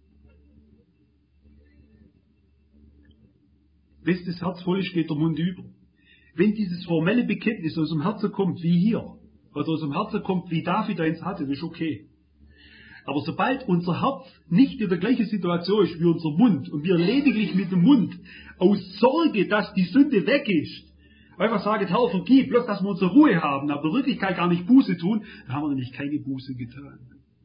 S1: Wenn das Herz voll ist, geht der Mund über. Wenn dieses formelle Bekenntnis aus dem Herzen kommt, wie hier, oder aus dem Herzen kommt, wie David eins hatte, das ist okay. Aber sobald unser Herz nicht in der gleichen Situation ist wie unser Mund und wir lediglich mit dem Mund aus Sorge, dass die Sünde weg ist, einfach sagen, Herr, vergib, bloß dass wir unsere Ruhe haben, aber in Wirklichkeit gar nicht Buße tun, dann haben wir nämlich keine Buße getan.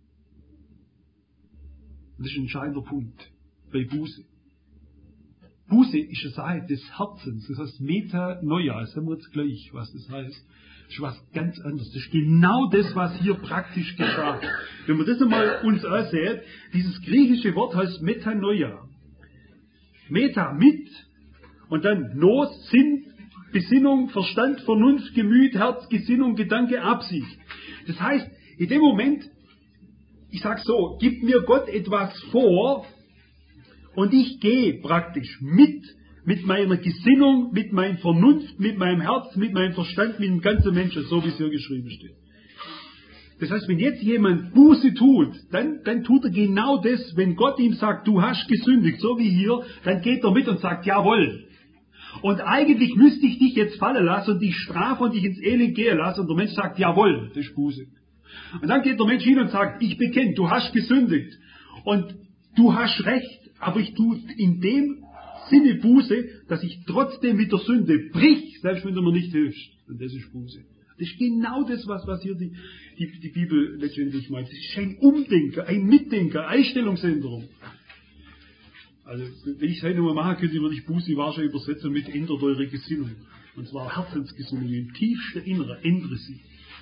S1: Das ist ein entscheidender Punkt bei Buße. Buße ist eine Sache des Herzens, das heißt Metanoia, das haben wir jetzt gleich, was das heißt. Das ist was ganz anderes. Das ist genau das, was hier praktisch geschah. Wenn wir das einmal uns ansehen, dieses griechische Wort heißt Metanoia. Meta, mit, und dann Nos, Sinn, Besinnung, Verstand, Vernunft, Gemüt, Herz, Gesinnung, Gedanke, Absicht. Das heißt, in dem Moment, ich sag so, gibt mir Gott etwas vor, und ich gehe praktisch mit, mit meiner Gesinnung, mit meiner Vernunft, mit meinem Herz, mit meinem Verstand, mit dem ganzen Menschen, so wie es hier geschrieben steht. Das heißt, wenn jetzt jemand Buße tut, dann, dann tut er genau das, wenn Gott ihm sagt, du hast gesündigt, so wie hier, dann geht er mit und sagt, jawohl. Und eigentlich müsste ich dich jetzt fallen lassen und dich strafen und dich ins Elend gehen lassen, und der Mensch sagt, jawohl, das ist Buße. Und dann geht der Mensch hin und sagt, ich bekenne, du hast gesündigt und du hast recht. Aber ich tue in dem Sinne Buße, dass ich trotzdem mit der Sünde brich, selbst wenn du mir nicht hilfst. Und das ist Buße. Das ist genau das, was, was hier die, die, die Bibel letztendlich meint. Das ist ein Umdenken, ein Mitdenken, Einstellungsänderung. Also, wenn ich es heute mal machen könnte, würde ich Buße wahrscheinlich übersetzen mit ändert eure Gesinnung. Und zwar Herzensgesinnung, im tiefsten Inneren, ändere sie.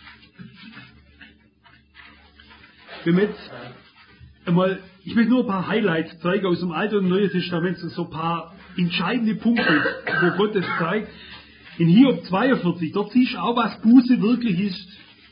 S1: Wenn wir jetzt einmal, ich möchte nur ein paar Highlights zeigen aus dem Alten und Neuen Testament, so ein paar entscheidende Punkte, wo Gott es zeigt. In Hiob zweiundvierzig, dort siehst du auch, was Buße wirklich ist.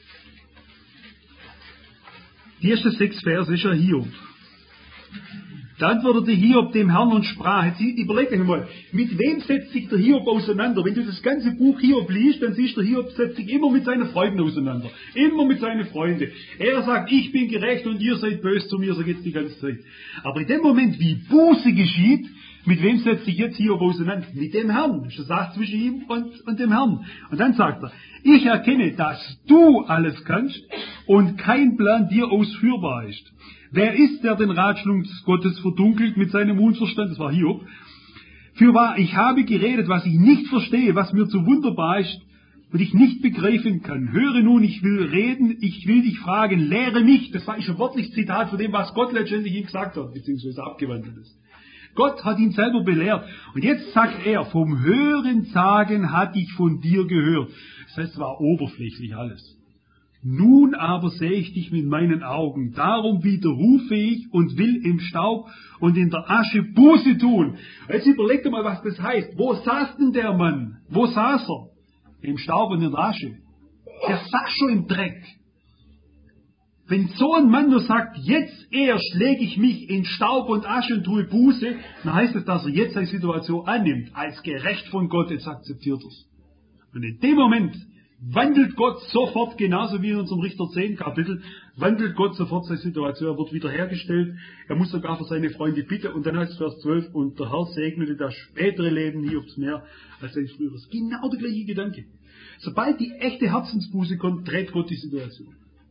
S1: Die ersten sechs Verse ist ja Hiob. Da antwortete Hiob dem Herrn und sprach, jetzt überleg dir mal, mit wem setzt sich der Hiob auseinander? Wenn du das ganze Buch Hiob liest, dann siehst du, Hiob setzt sich immer mit seinen Freunden auseinander. Immer mit seinen Freunden. Er sagt, ich bin gerecht und ihr seid böse zu mir, so geht's die ganze Zeit. Aber in dem Moment, wie Buße geschieht, mit wem setzt sich jetzt Hiob auseinander? Mit dem Herrn. Das ist eine Sache zwischen ihm und, und dem Herrn. Und dann sagt er, ich erkenne, dass du alles kannst und kein Plan dir ausführbar ist. Wer ist, der den Ratschluss Gottes verdunkelt mit seinem Unverstand? Das war Hiob. Fürwahr, ich habe geredet, was ich nicht verstehe, was mir zu wunderbar ist und ich nicht begreifen kann. Höre nun, ich will reden, ich will dich fragen, lehre mich. Das war ein wörtliches Zitat von dem, was Gott letztendlich ihm gesagt hat, beziehungsweise abgewandelt ist. Gott hat ihn selber belehrt. Und jetzt sagt er, vom Hören sagen hatte ich von dir gehört. Das heißt, es war oberflächlich alles. Nun aber sehe ich dich mit meinen Augen, darum widerrufe ich und will im Staub und in der Asche Buße tun. Jetzt überleg dir mal, was das heißt. Wo saß denn der Mann? Wo saß er? Im Staub und in der Asche. Der saß schon im Dreck. Wenn so ein Mann nur sagt, jetzt erst lege ich mich in Staub und Asche und tue Buße, dann heißt es, dass er jetzt seine Situation annimmt, als gerecht von Gott, jetzt akzeptiert er es. Und in dem Moment wandelt Gott sofort, genauso wie in unserem Richter zehn Kapitel, wandelt Gott sofort seine Situation, er wird wiederhergestellt, er muss sogar für seine Freunde bitten, und dann heißt es Vers zwölf, und der Herr segnete das spätere Leben nie aufs Meer als sein früheres. Genau der gleiche Gedanke. Sobald die echte Herzensbuße kommt, dreht Gott die Situation.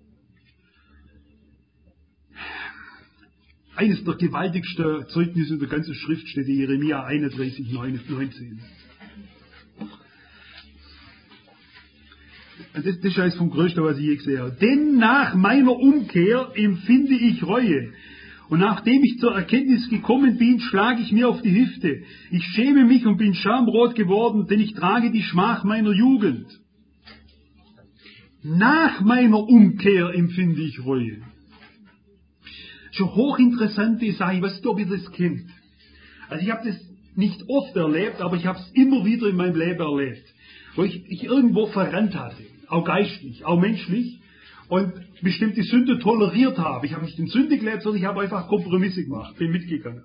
S1: Eines der gewaltigsten Zeugnisse in der ganzen Schrift steht in Jeremia einunddreißig, neunzehn. Das, das ist eines vom Größten, was ich je gesehen habe. Denn nach meiner Umkehr empfinde ich Reue. Und nachdem ich zur Erkenntnis gekommen bin, schlage ich mir auf die Hüfte. Ich schäme mich und bin schamrot geworden, denn ich trage die Schmach meiner Jugend. Nach meiner Umkehr empfinde ich Reue. Schon hochinteressante Sache, ich weiß nicht, ob ihr das kennt. Also ich habe das nicht oft erlebt, aber ich habe es immer wieder in meinem Leben erlebt. Wo ich, ich irgendwo verrannt hatte, auch geistlich, auch menschlich, und bestimmte Sünde toleriert habe. Ich habe nicht in Sünde gelebt, sondern ich habe einfach Kompromisse gemacht, bin mitgegangen.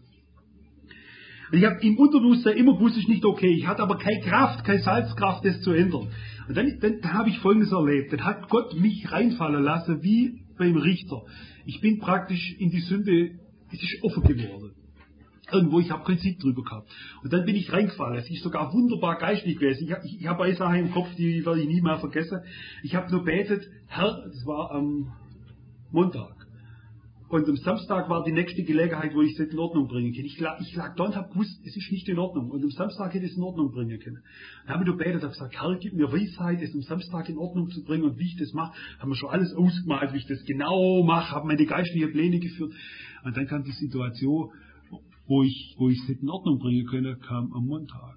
S1: Und ich habe im Unterbewusstsein immer gewusst, es ist nicht okay. Ich hatte aber keine Kraft, keine Salzkraft, das zu ändern. Und dann, dann, dann habe ich Folgendes erlebt. Dann hat Gott mich reinfallen lassen, wie beim Richter. Ich bin praktisch in die Sünde, es ist offen geworden. Irgendwo, ich habe keinen Sieg drüber gehabt. Und dann bin ich reingefallen. Es ist sogar wunderbar geistlich gewesen. Ich, ich, ich habe eine Sache im Kopf, die werde ich nie mehr vergessen. Ich habe nur betet, Herr, das war am Montag. Und am Samstag war die nächste Gelegenheit, wo ich es in Ordnung bringen kann. Ich lag, ich lag da und habe gewusst, es ist nicht in Ordnung. Und am Samstag hätte ich es in Ordnung bringen können. Dann habe ich nur betet, habe gesagt, Herr, gib mir Weisheit, es am Samstag in Ordnung zu bringen. Und wie ich das mache, haben wir schon alles ausgemalt, wie ich das genau mache, habe meine geistlichen Pläne geführt. Und dann kam die Situation, wo ich, wo ich es in Ordnung bringen konnte, kam am Montag.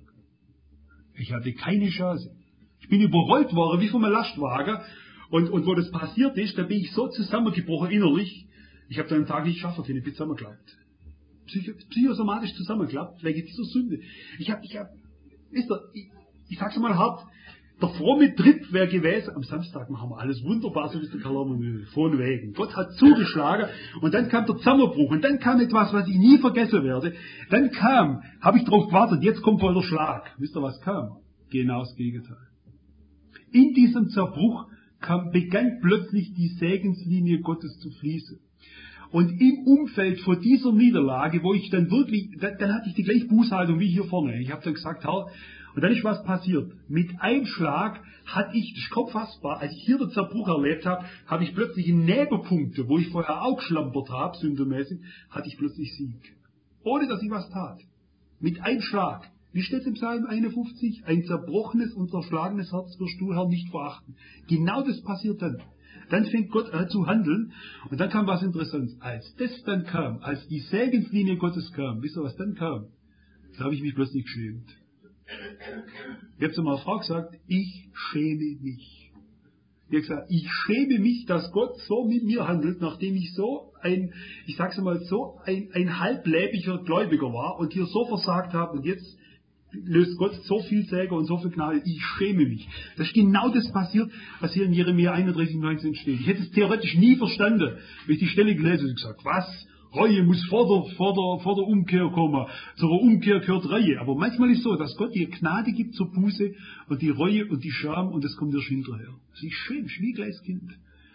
S1: Ich hatte keine Chance. Ich bin überrollt worden, wie von einem Lastwagen. Und, und wo das passiert ist, da bin ich so zusammengebrochen innerlich. Ich habe dann einen Tag nicht schaffen können, ich bin zusammengeklappt. Psycho, psychosomatisch zusammengeklappt, wegen dieser Sünde. Ich habe, ich habe, wisst ihr, ich, ich sag's mal hart, der fromme Trip wäre gewesen, am Samstag machen wir alles wunderbar, so wie es der Karl will, von wegen. Gott hat zugeschlagen und dann kam der Zusammenbruch und dann kam etwas, was ich nie vergessen werde. Dann kam, habe ich darauf gewartet, jetzt kommt voll der Schlag. Wisst ihr, was kam? Genau das Gegenteil. In diesem Zerbruch kam, begann plötzlich die Segenslinie Gottes zu fließen. Und im Umfeld von dieser Niederlage, wo ich dann wirklich, dann, dann hatte ich die gleiche Bußhaltung wie hier vorne. Ich habe dann gesagt, Herr, und dann ist was passiert. Mit einem Schlag hatte ich, das ist kaum fassbar, als ich hier den Zerbruch erlebt habe, habe ich plötzlich in Nebenpunkte, wo ich vorher auch geschlampert habe, sündermäßig, hatte ich plötzlich Sieg. Ohne dass ich was tat. Mit einem Schlag. Wie steht es im Psalm einundfünfzig? Ein zerbrochenes und zerschlagenes Herz wirst du, Herr, nicht verachten. Genau das passiert dann. Dann fängt Gott an zu handeln und dann kam was Interessantes. Als das dann kam, als die Segenslinie Gottes kam, wisst ihr, was dann kam? Da habe ich mich plötzlich geschämt. Ich habe zu meiner Frau gesagt, ich schäme mich. Ich habe gesagt, ich schäme mich, dass Gott so mit mir handelt, nachdem ich so ein, ich sag's mal, so ein, ein halblebiger Gläubiger war und hier so versagt habe und jetzt löst Gott so viel Segen und so viel Gnade, ich schäme mich. Das ist genau das passiert, was hier in Jeremia einunddreißig, neunzehn steht. Ich hätte es theoretisch nie verstanden, wenn ich die Stelle gelesen hätte und gesagt, was? Reue muss vor der, vor der, vor der Umkehr kommen. Zur Umkehr gehört Reue. Aber manchmal ist es so, dass Gott dir Gnade gibt zur Buße und die Reue und die Scham und das kommt erst hinterher. Sie schämt, wie ein kleines Kind.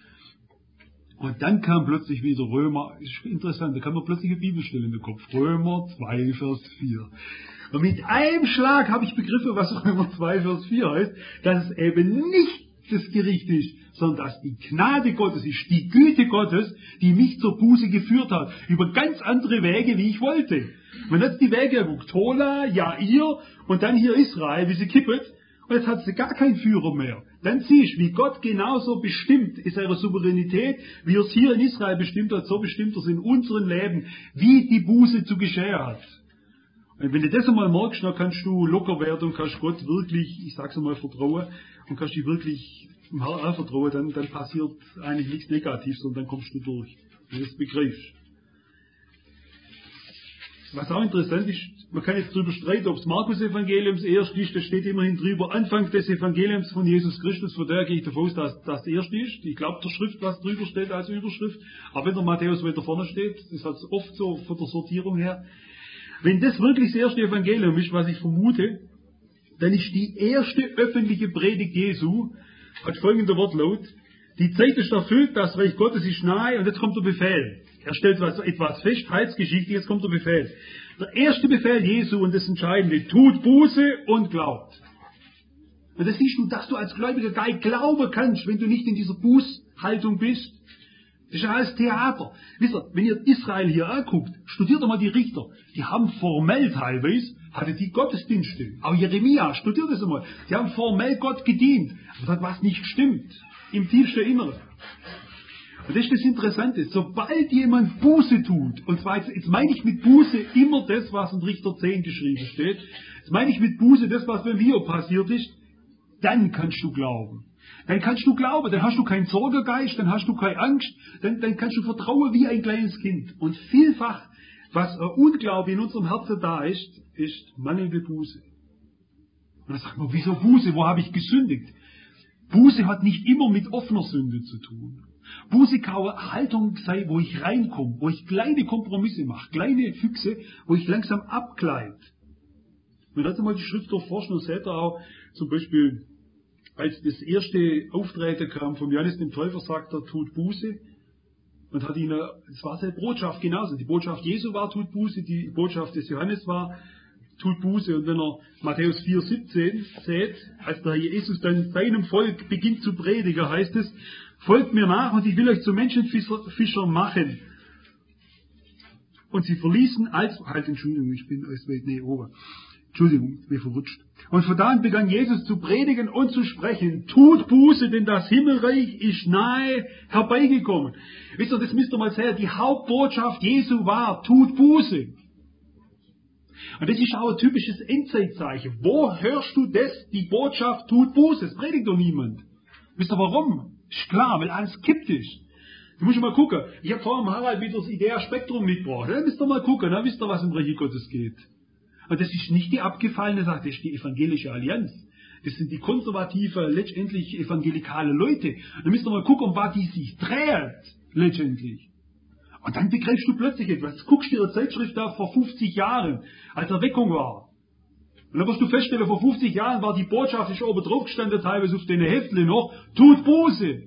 S1: Und dann kam plötzlich wieder Römer, ist interessant, da kam mir plötzlich eine Bibelstelle in den Kopf. Römer zwei, Vers vier. Und mit einem Schlag habe ich begriffen, was Römer zwei, Vers vier heißt, dass es eben nicht das Gericht ist, sondern dass die Gnade Gottes ist, die Güte Gottes, die mich zur Buße geführt hat, über ganz andere Wege, wie ich wollte. Man hat die Wege geguckt, Tola, Jair und dann hier Israel, wie sie kippet, und jetzt hat sie gar keinen Führer mehr. Dann siehst du, wie Gott genauso bestimmt ist seine Souveränität, wie er es hier in Israel bestimmt hat, so bestimmt er es in unserem Leben, wie die Buße zu geschehen hat. Und wenn du das einmal merkst, dann kannst du locker werden und kannst Gott wirklich, ich sag's einmal, vertrauen und kannst dich wirklich im Herrn vertrauen, dann, dann passiert eigentlich nichts Negatives und dann kommst du durch, wenn du es begreifst. Was auch interessant ist, man kann jetzt darüber streiten, ob das Markus-Evangelium das erste ist, das steht immerhin drüber, Anfang des Evangeliums von Jesus Christus, von der gehe ich davon aus, dass das das erste ist. Ich glaube der Schrift, was drüber steht als Überschrift, aber wenn der Matthäus weiter vorne steht, das hat oft so von der Sortierung her. Wenn das wirklich das erste Evangelium ist, was ich vermute, dann ist die erste öffentliche Predigt Jesu hat folgende Wortlaut: Die Zeit ist erfüllt, das Reich Gottes ist nahe, und jetzt kommt der Befehl. Er stellt was, etwas fest, Heilsgeschichte, jetzt kommt der Befehl. Der erste Befehl Jesu, und das Entscheidende: Tut Buße und glaubt. Und das siehst du, dass du als Gläubiger gar nicht glauben kannst, wenn du nicht in dieser Bußhaltung bist. Das ist ja alles Theater. Wisst ihr, wenn ihr Israel hier anguckt, studiert doch mal die Richter. Die haben formell teilweise, hatte die Gottesdienste. Auch Jeremia, studiert das einmal. Die haben formell Gott gedient. Aber das hat was nicht gestimmt. Im tiefsten Inneren. Und das ist das Interessante. Sobald jemand Buße tut, und zwar jetzt, jetzt meine ich mit Buße immer das, was in Richter zehn geschrieben steht. Jetzt meine ich mit Buße das, was beim Hiob passiert ist. Dann kannst du glauben. Dann kannst du glauben, dann hast du keinen Sorgegeist, dann hast du keine Angst, dann, dann kannst du vertrauen wie ein kleines Kind. Und vielfach, was äh, Unglaube in unserem Herzen da ist, ist mangelnde Buße. Und dann sagt man, wieso Buße, wo habe ich gesündigt? Buße hat nicht immer mit offener Sünde zu tun. Buße kann eine Haltung sein, wo ich reinkomme, wo ich kleine Kompromisse mache, kleine Füchse, wo ich langsam abgleite. Wenn ihr jetzt mal die Schrift durchforschen, dann seht ihr auch zum Beispiel, als das erste Auftreten kam von Johannes dem Täufer, sagt er, tut Buße. Und hat ihnen, es war seine Botschaft genauso. Die Botschaft Jesu war, tut Buße. Die Botschaft des Johannes war, tut Buße. Und wenn er Matthäus vier siebzehn seht, als der Jesus dann seinem Volk beginnt zu predigen, heißt es, folgt mir nach und ich will euch zu Menschenfischer machen. Und sie verließen als, halt, Entschuldigung, ich bin als weit, nee, ober. Entschuldigung, mir verrutscht. Und von da an begann Jesus zu predigen und zu sprechen. Tut Buße, denn das Himmelreich ist nahe herbeigekommen. Wisst ihr, das müsst ihr mal sehen. Die Hauptbotschaft Jesu war, tut Buße. Und das ist auch ein typisches Endzeitzeichen. Wo hörst du das? Die Botschaft, tut Buße. Das predigt doch niemand. Wisst ihr warum? Ist klar, weil alles kippt ist. Du musst mal gucken. Ich habe vorhin Harald wieder das Idea-Spektrum mitgebracht. Dann müsst ihr mal gucken, dann wisst ihr, was im Reich Gottes geht. Und das ist nicht die abgefallene Sache, das ist die evangelische Allianz. Das sind die konservative, letztendlich evangelikale Leute. Da müsst ihr mal gucken, um was die sich dreht, letztendlich. Und dann begreifst du plötzlich etwas. Jetzt guckst du dir eine Zeitschrift da vor fünfzig Jahren, als Erweckung war. Und dann wirst du feststellen, vor fünfzig Jahren war die Botschaft, ist oben drauf gestanden, teilweise auf den Heftchen noch, tut Buße.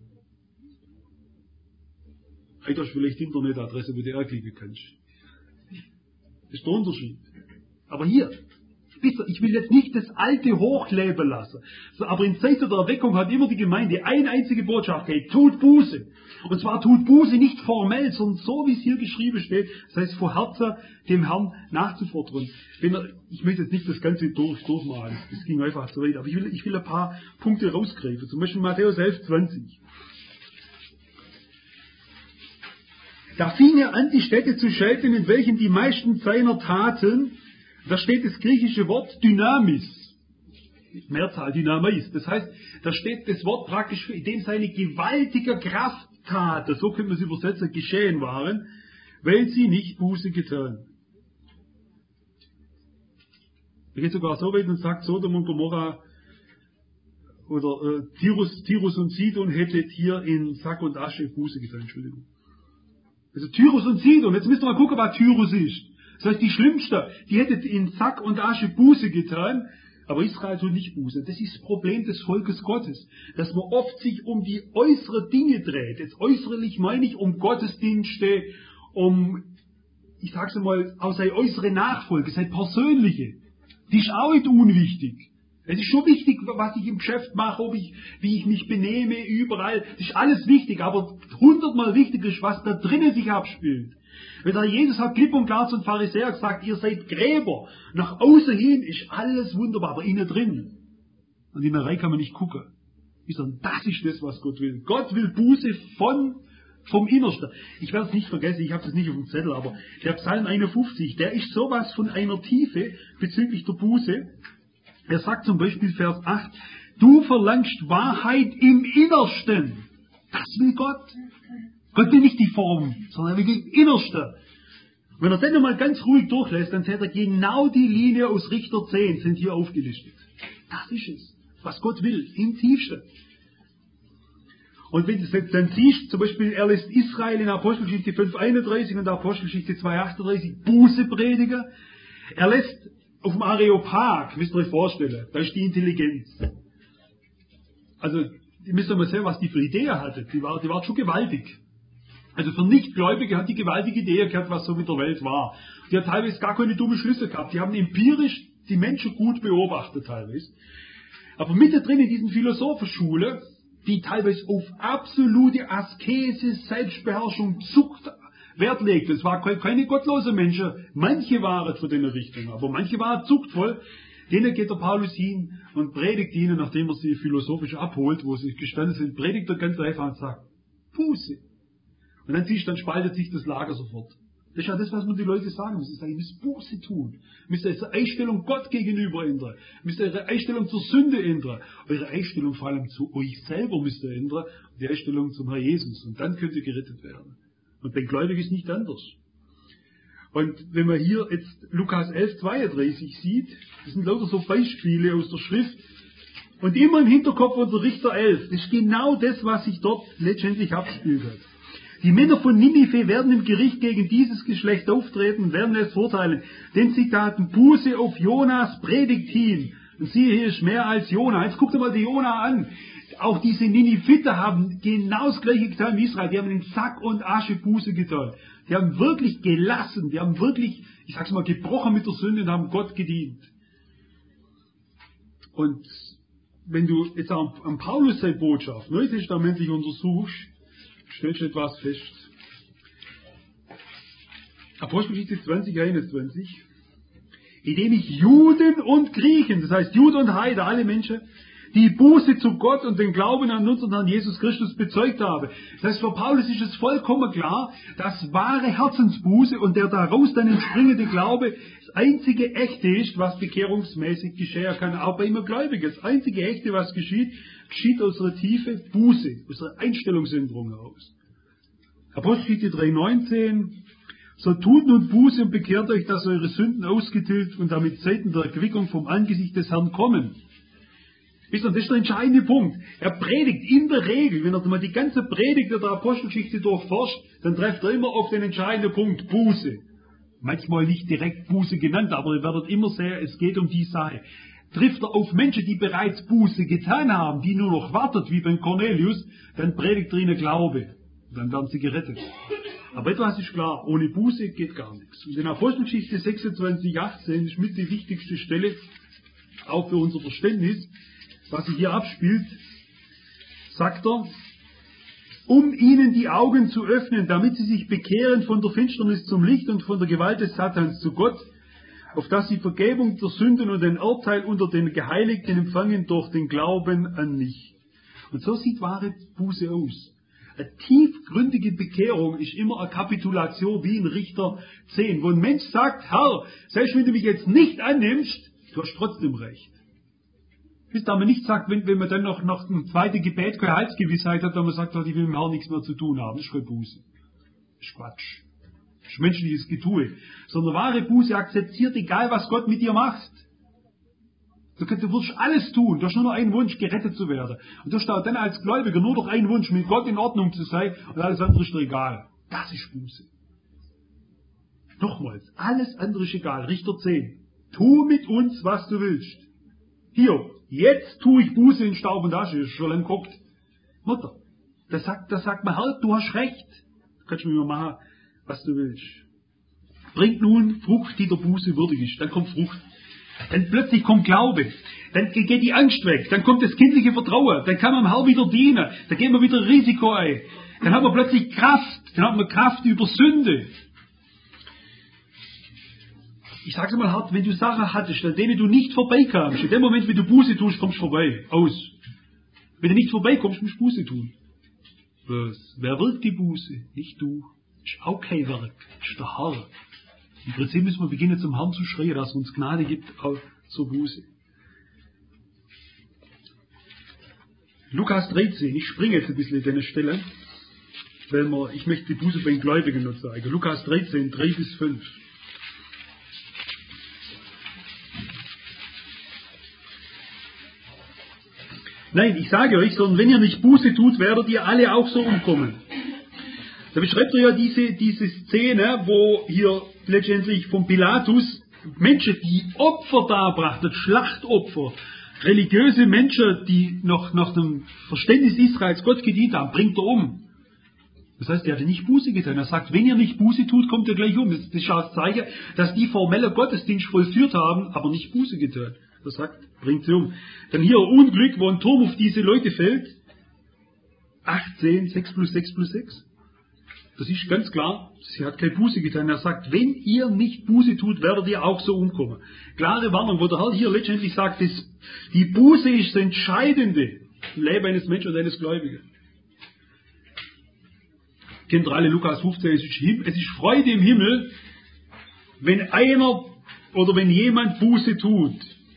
S1: Heute hast du vielleicht Internetadresse, wo du anklicken kannst. Das ist der Unterschied. Aber hier, ich will jetzt nicht das Alte hochleben lassen. Aber in Zeiten der Erweckung hat immer die Gemeinde eine einzige Botschaft gehabt, tut Buße. Und zwar tut Buße nicht formell, sondern so wie es hier geschrieben steht, das heißt vor Herzen dem Herrn nachzufordern. Wenn er, ich möchte jetzt nicht das Ganze durch, durchmalen, das ging einfach zu weit, aber ich will, ich will ein paar Punkte rausgreifen. Zum Beispiel Matthäus elf zwanzig. Da fing er an, die Städte zu schelten, in welchen die meisten seiner Taten, da steht das griechische Wort Dynamis, Mehrzahl Dynamis, das heißt, da steht das Wort praktisch, in dem seine gewaltige Krafttaten, so können wir es übersetzen, geschehen waren, weil sie nicht Buße getan. Er geht sogar so weit und sagt, Sodom und Gomorra oder äh, Tyrus, Tyrus und Sidon hättet hier in Sack und Asche Buße getan, Entschuldigung. Also Tyrus und Sidon, jetzt müsst ihr mal gucken, was Tyrus ist. Das heißt, die Schlimmste, die hätte in Sack und Asche Buße getan, aber Israel tut nicht Buße. Das ist das Problem des Volkes Gottes, dass man oft sich um die äußeren Dinge dreht. Jetzt äußerlich meine ich um Gottesdienste, um, ich sag's mal, auch seine äußere Nachfolge, seine persönliche. Die ist auch nicht unwichtig. Es ist schon wichtig, was ich im Geschäft mache, ob ich, wie ich mich benehme, überall. Das ist alles wichtig, aber hundertmal wichtiger ist, was da drinnen sich abspielt. Wenn der Jesus hat klipp und klar zum Pharisäer gesagt, ihr seid Gräber. Nach außen hin ist alles wunderbar, aber innen drin. Und in der Reihe kann man nicht gucken. Das ist das, was Gott will. Gott will Buße von, vom Innersten. Ich werde es nicht vergessen, ich habe es nicht auf dem Zettel, aber der Psalm einundfünfzig, der ist sowas von einer Tiefe bezüglich der Buße. Er sagt zum Beispiel Vers acht, du verlangst Wahrheit im Innersten. Das will Gott. Gott will nicht die Form, sondern er will die Innerste. Wenn er dann nochmal ganz ruhig durchlässt, dann seht er, genau die Linie aus Richter zehn sind hier aufgelistet. Das ist es, was Gott will, im Tiefsten. Und wenn du es dann siehst, zum Beispiel, er lässt Israel in Apostelgeschichte fünf einunddreißig und Apostelgeschichte zwei achtunddreißig Buße predigen. Er lässt auf dem Areopag, müsst ihr euch vorstellen, da ist die Intelligenz. also, ihr müsst mal sehen, was die für Idee hatte. Die war, die war schon gewaltig. Also für Nichtgläubige hat die gewaltige Idee gehabt, was so mit der Welt war. Die hat teilweise gar keine dummen Schlüsse gehabt. Die haben empirisch die Menschen gut beobachtet teilweise. Aber mittendrin in diesen Philosophenschule, die teilweise auf absolute Askese, Selbstbeherrschung, Zucht Wert legt. Es waren keine gottlose Menschen. Manche waren von der Richtung, aber manche waren zuchtvoll. Denen geht der Paulus hin und predigt ihnen, nachdem er sie philosophisch abholt, wo sie gestanden sind, predigt er ganz einfach und sagt, Buße. Und dann siehst du, dann spaltet sich das Lager sofort. Das ist ja das, was mir die Leute sagen müssen. Sie sagen, ihr müsst Buße tun. Ihr müsst eure Einstellung Gott gegenüber ändern. Ihr müsst eure Einstellung zur Sünde ändern. Eure Einstellung vor allem zu euch selber müsst ihr ändern. Und die Einstellung zum Herrn Jesus. Und dann könnt ihr gerettet werden. Und beim Gläubigen ist nicht anders. Und wenn man hier jetzt Lukas elf, zweiunddreißig sieht, das sind lauter so Beispiele aus der Schrift. Und immer im Hinterkopf unser Richter elf. Das ist genau das, was sich dort letztendlich abspielt hat. Die Männer von Ninive werden im Gericht gegen dieses Geschlecht auftreten und werden es verurteilen. Denn sie taten Buße auf Jonas Predigt hin. Und siehe, hier ist mehr als Jona. Jetzt guckt mal die Jona an. Auch diese Niniviter haben genau das gleiche getan wie Israel. Die haben in Sack und Asche Buße getan. Die haben wirklich gelassen. Die haben wirklich, ich sag's mal, gebrochen mit der Sünde und haben Gott gedient. Und wenn du jetzt am, am Paulus seine Botschaft neutestamentlich untersuchst, stellst du etwas fest. Apostelgeschichte zwanzig, einundzwanzig. Indem ich Juden und Griechen, das heißt Jude und Heide, alle Menschen, die Buße zu Gott und den Glauben an unseren Herrn Jesus Christus bezeugt habe. Das heißt, für Paulus ist es vollkommen klar, dass wahre Herzensbuße und der daraus dann entspringende Glaube das einzige Echte ist, was bekehrungsmäßig geschehen kann, auch bei immer Gläubigen. Das einzige Echte, was geschieht, geschieht aus einer tiefe Buße, aus einer Einstellungsänderung heraus. Apostelgeschichte drei, neunzehn. So tut nun Buße und bekehrt euch, dass eure Sünden ausgetilgt und damit Zeiten der Erquickung vom Angesicht des Herrn kommen. Wisst ihr, das ist der entscheidende Punkt. Er predigt in der Regel, wenn er mal die ganze Predigt der Apostelgeschichte durchforscht, dann trefft er immer auf den entscheidenden Punkt, Buße. Manchmal nicht direkt Buße genannt, aber ihr werdet immer sehen, es geht um die Sache. Trifft er auf Menschen, die bereits Buße getan haben, die nur noch wartet, wie beim Cornelius, dann predigt er ihnen Glaube. Dann werden sie gerettet. Aber etwas ist klar, ohne Buße geht gar nichts. Und in Apostelgeschichte sechsundzwanzig, achtzehn ist mit die wichtigste Stelle, auch für unser Verständnis, was sich hier abspielt, sagt er, um ihnen die Augen zu öffnen, damit sie sich bekehren von der Finsternis zum Licht und von der Gewalt des Satans zu Gott, auf dass sie Vergebung der Sünden und den Urteil unter den Geheiligten empfangen durch den Glauben an mich. Und so sieht wahre Buße aus. Eine tiefgründige Bekehrung ist immer eine Kapitulation wie in Richter zehn, wo ein Mensch sagt, Herr, selbst wenn du mich jetzt nicht annimmst, du hast trotzdem recht. Wisst ihr, man nicht sagt, wenn, wenn man dann noch nach dem zweiten Gebet keine Heilsgewissheit hat, dann man sagt, ich will mit dem Herrn nichts mehr zu tun haben. Das ist keine Buße. Das ist Quatsch. Das ist menschliches Getue. Sondern wahre Buße akzeptiert, egal was Gott mit dir macht. Du, du wirst alles tun. Du hast nur noch einen Wunsch, gerettet zu werden. Und du hast dann als Gläubiger nur noch einen Wunsch, mit Gott in Ordnung zu sein und alles andere ist dir egal. Das ist Buße. Nochmals, alles andere ist egal. Richter zehn. Tu mit uns, was du willst. Hier, jetzt tue ich Buße in Staub und Asche, ist schon lange geguckt. Mutter, das sagt, das sagt man, Herr, du hast recht. Du kannst mit mir machen, was du willst. Bringt nun Frucht, die der Buße würdig ist. Dann kommt Frucht. Dann plötzlich kommt Glaube. Dann geht die Angst weg. Dann kommt das kindliche Vertrauen. Dann kann man dem Herrn wieder dienen. Dann gehen wir wieder Risiko ein. Dann haben wir plötzlich Kraft. Dann haben wir Kraft über Sünde. Ich sag's mal hart, wenn du Sachen hattest, an denen du nicht vorbeikamst, in dem Moment, wenn du Buße tust, kommst du vorbei. Aus. Wenn du nicht vorbeikommst, musst du Buße tun. Was? Wer wirkt die Buße? Nicht du. Das ist auch kein Werk. Das ist der Herr. Im Prinzip müssen wir beginnen, zum Herrn zu schreien, dass er uns Gnade gibt, auch zur Buße. Lukas dreizehn, ich springe jetzt ein bisschen in diese Stelle, weil wir, ich möchte die Buße bei den Gläubigen noch zeigen. Lukas dreizehn, drei bis fünf. Nein, ich sage euch, sondern wenn ihr nicht Buße tut, werdet ihr alle auch so umkommen. Da beschreibt er ja diese, diese Szene, wo hier letztendlich von Pilatus Menschen, die Opfer darbrachten, Schlachtopfer, religiöse Menschen, die noch nach dem Verständnis Israels Gott gedient haben, bringt er um. Das heißt, er hat nicht Buße getan. Er sagt, wenn ihr nicht Buße tut, kommt ihr gleich um. Das ist das Zeichen, dass die formelle Gottesdienst vollführt haben, aber nicht Buße getan. Er sagt, bringt sie um. Dann hier Unglück, wo ein Turm auf diese Leute fällt. achtzehn, sechs plus sechs plus sechs. Das ist ganz klar, sie hat keine Buße getan. Er sagt, wenn ihr nicht Buße tut, werdet ihr auch so umkommen. Klare Warnung, wo der Herr hier letztendlich sagt, dass die Buße ist das Entscheidende im Leben eines Menschen und eines Gläubigen. Kennt ihr alle Lukas fünfzehn, es ist, es ist Freude im Himmel, wenn einer oder wenn jemand Buße tut.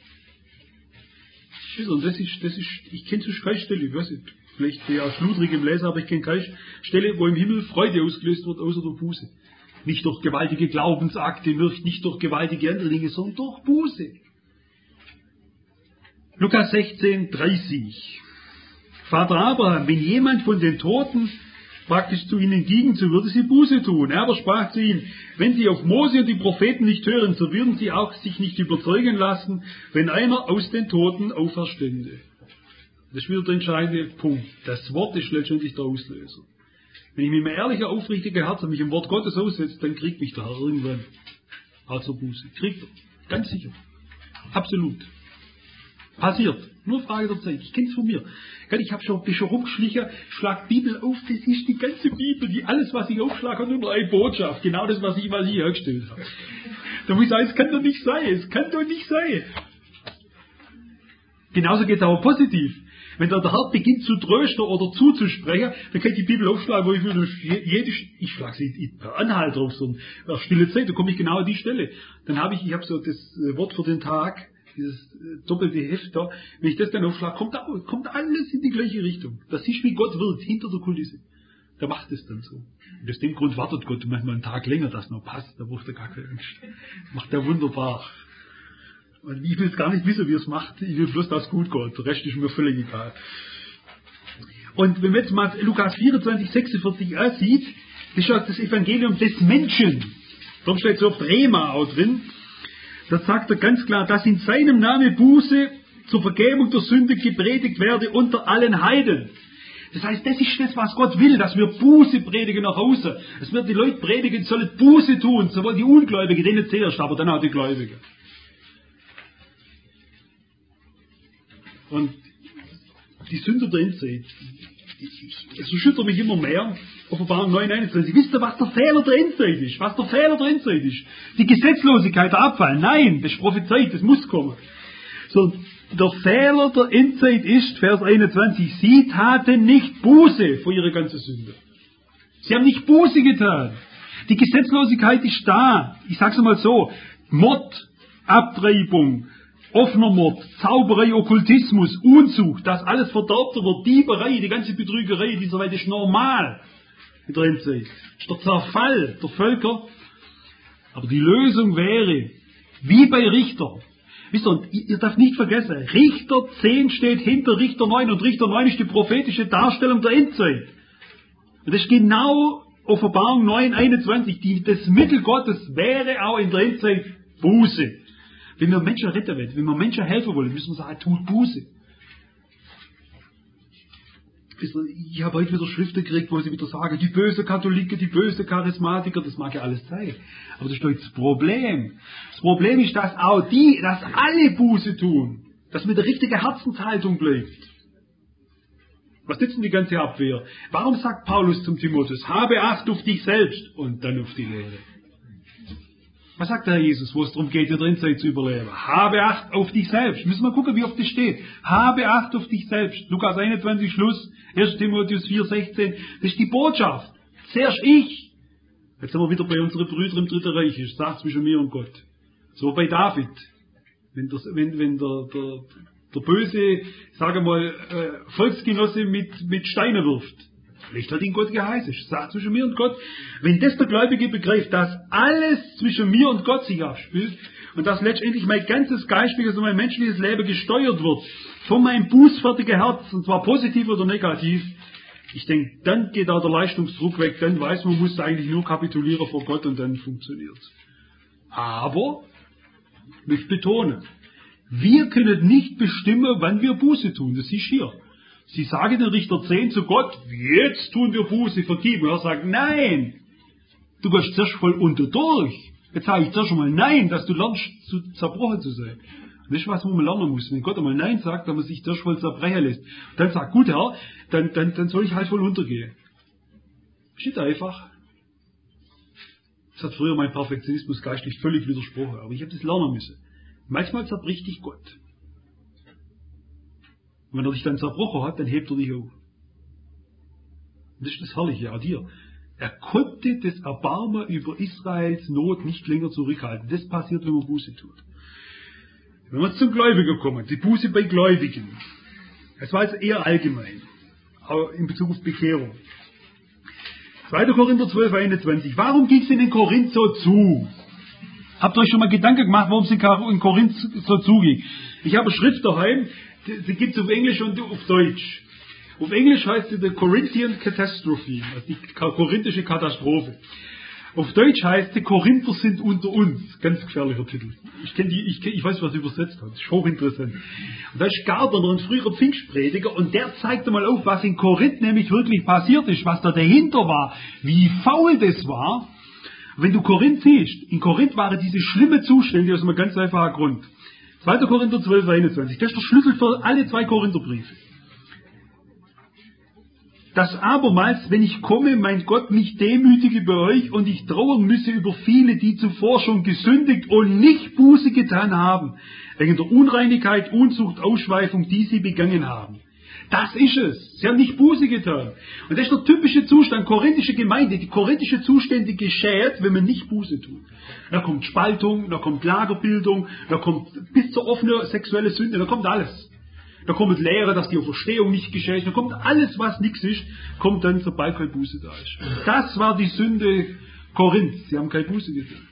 S1: Und das ist, das ist, ich kenne so keine Stelle, ich weiß nicht, vielleicht ja schludrig im Leser, aber ich kenne keine Stelle, wo im Himmel Freude ausgelöst wird, außer durch Buße. Nicht durch gewaltige Glaubensakte, nicht durch gewaltige andere Dinge, sondern durch Buße. Lukas sechzehn, dreißig. Vater Abraham, wenn jemand von den Toten praktisch zu ihnen ging, so würde sie Buße tun. Er aber sprach zu ihnen, wenn sie auf Mose und die Propheten nicht hören, so würden sie auch sich nicht überzeugen lassen, wenn einer aus den Toten auferstände. Das ist wieder der entscheidende Punkt. Das Wort ist letztendlich der Auslöser. Wenn ich mit einem ehrlichen, aufrichtigen Herzen mich im Wort Gottes aussetze, dann kriegt mich der Herr irgendwann also Buße. Kriegt er. Ganz sicher. Absolut. Passiert. Nur Frage der Zeit. Ich kenne es von mir. Ich habe schon, bin schon rumgeschlichen, schlag Bibel auf, das ist die ganze Bibel, die alles, was ich aufschlage, hat nur eine Botschaft. Genau das, was ich, was ich hergestellt habe. Da muss ich sagen, es kann doch nicht sein. Es kann doch nicht sein. Genauso geht es aber positiv. Wenn der Herr beginnt zu trösten oder zuzusprechen, dann kann ich die Bibel aufschlagen, wo ich würde jede, ich schlage sie per Anhalt drauf, so eine stille Zeit, da komme ich genau an die Stelle. Dann habe ich, ich habe so das Wort für den Tag, dieses doppelte Heft da, wenn ich das dann aufschlage, kommt, da, kommt alles in die gleiche Richtung. Das ist, wie Gott wirkt, hinter der Kulisse. Der macht es dann so. Und aus dem Grund wartet Gott manchmal einen Tag länger, dass noch passt, da braucht er gar keine Angst. Macht er wunderbar. Und ich will es gar nicht wissen, wie er es macht. Ich will bloß, dass es gut geht. Der Rest ist mir völlig egal. Und wenn man jetzt mal Lukas vierundzwanzig, sechsundvierzig ansieht, das ist ja das Evangelium des Menschen. Darum steht so oft Rema auch drin. Da sagt er ganz klar, dass in seinem Namen Buße zur Vergebung der Sünde gepredigt werde unter allen Heiden. Das heißt, das ist das, was Gott will, dass wir Buße predigen nach Hause. Dass wir die Leute predigen, sollen Buße tun, sowohl die Ungläubigen, denen zuerst, aber dann auch die Gläubigen. Und die Sünder der Endzeit, es erschüttert mich immer mehr, Offenbarung neun einundzwanzig. Wisst ihr, was der Fehler der Endzeit ist? Was der Fehler der Endzeit ist? Die Gesetzlosigkeit, der Abfall. Nein, das ist prophezeit, das muss kommen. So, der Fehler der Endzeit ist, Vers einundzwanzig, sie taten nicht Buße für ihre ganze Sünde. Sie haben nicht Buße getan. Die Gesetzlosigkeit ist da. Ich sag's mal so, Mord, Abtreibung, offener Mord, Zauberei, Okkultismus, Unzucht, das alles verderbt wird, Dieberei, die ganze Betrügerei dieser Welt ist normal in der Endzeit. Das ist der Zerfall der Völker. Aber die Lösung wäre, wie bei Richter. Wisst ihr, ihr dürft nicht vergessen, Richter zehn steht hinter Richter neun und Richter neun ist die prophetische Darstellung der Endzeit. Und das ist genau Offenbarung neun einundzwanzig. Die, das Mittel Gottes wäre auch in der Endzeit Buße. Wenn wir Menschen retten wollen, wenn wir Menschen helfen wollen, müssen wir sagen, tut Buße. Ich habe heute wieder Schriften gekriegt, wo sie wieder sagen, die böse Katholiken, die böse Charismatiker, das mag ja alles sein. Aber das ist doch das Problem. Das Problem ist, dass auch die, dass alle Buße tun, dass mit der richtigen Herzenshaltung bleibt. Was ist denn die ganze Abwehr? Warum sagt Paulus zum Timotheus, habe Acht auf dich selbst und dann auf die Lehre? Was sagt der Herr Jesus, wo es darum geht, in der Endzeit zu überleben? Habe Acht auf dich selbst. Müssen wir gucken, wie oft das steht. Habe Acht auf dich selbst. Lukas einundzwanzig, Schluss. erster Timotheus vier, sechzehn. Das ist die Botschaft. Zuerst ich. Jetzt sind wir wieder bei unseren Brüdern im Dritten Reich. Ich sage zwischen mir und Gott. So bei David. Wenn, das, wenn, wenn der, der, der böse, sage mal, äh, Volksgenosse mit, mit Steinen wirft. Vielleicht hat ihn Gott geheißen. Ich sage zwischen mir und Gott. Wenn das der Gläubige begreift, dass alles zwischen mir und Gott sich abspielt und dass letztendlich mein ganzes geistiges und mein menschliches Leben gesteuert wird von meinem bußfertigen Herz, und zwar positiv oder negativ, ich denke, dann geht auch der Leistungsdruck weg, dann weiß man, man muss eigentlich nur kapitulieren vor Gott und dann funktioniert es. Aber, ich möchte betonen, Wir können nicht bestimmen, wann wir Buße tun. Das ist hier. Sie sagen in Richter zehn zu Gott, jetzt tun wir Buße, vergeben. Er sagt, nein, du gehst zuerst voll unter durch. Jetzt sage ich zuerst schon mal nein, dass du lernst, zu zerbrochen zu sein. Das ist was, wo man lernen muss. Wenn Gott einmal nein sagt, dann man sich zuerst voll zerbrechen lässt. Und dann sagt, gut Herr, dann, dann, dann soll ich halt voll untergehen. Steht einfach. Das hat früher mein Perfektionismus geistlich völlig widersprochen, aber ich habe das lernen müssen. Manchmal zerbricht dich Gott. Und wenn er dich dann zerbrochen hat, dann hebt er dich auf. Und das ist das Herrliche an dir. Er konnte das Erbarmen über Israels Not nicht länger zurückhalten. Das passiert, wenn man Buße tut. Wenn wir zum Gläubigen kommen, die Buße bei Gläubigen. Das war jetzt eher allgemein, aber in Bezug auf Bekehrung. zweiter Korinther zwölf, einundzwanzig. Warum ging es in Korinth so zu? Habt ihr euch schon mal Gedanken gemacht, warum es in Korinth so zuging? Ich habe eine Schrift daheim, die gibt es auf Englisch und auf Deutsch. Auf Englisch heißt sie The Corinthian Catastrophe, also die korinthische Katastrophe. Auf Deutsch heißt sie Korinther sind unter uns. Ganz gefährlicher Titel. Ich kenne die, ich, kenn, ich weiß, was übersetzt hat. Das ist hochinteressant. Und da ist Gardner, ein früherer Pfingstprediger, und der zeigt mal auf, was in Korinth nämlich wirklich passiert ist, was da dahinter war, wie faul das war. Wenn du Korinth siehst, in Korinth waren diese schlimmen Zustände aus einem ganz einfachen Grund. zweiter Korinther zwölf, einundzwanzig. Das ist der Schlüssel für alle zwei Korintherbriefe. Dass abermals, wenn ich komme, mein Gott, mich demütige bei euch und ich trauern müsse über viele, die zuvor schon gesündigt und nicht Buße getan haben, wegen der Unreinigkeit, Unzucht, Ausschweifung, die sie begangen haben. Das ist es. Sie haben nicht Buße getan. Und das ist der typische Zustand, korinthische Gemeinde. Die korinthische Zustände geschäht, wenn man nicht Buße tut. Da kommt Spaltung, da kommt Lagerbildung, da kommt bis zur offenen sexuelle Sünde, da kommt alles. Da kommt Lehre, dass die Auferstehung nicht geschieht. Da kommt alles, was nichts ist, kommt dann, sobald keine Buße da ist. Das war die Sünde Korinth. Sie haben keine Buße getan.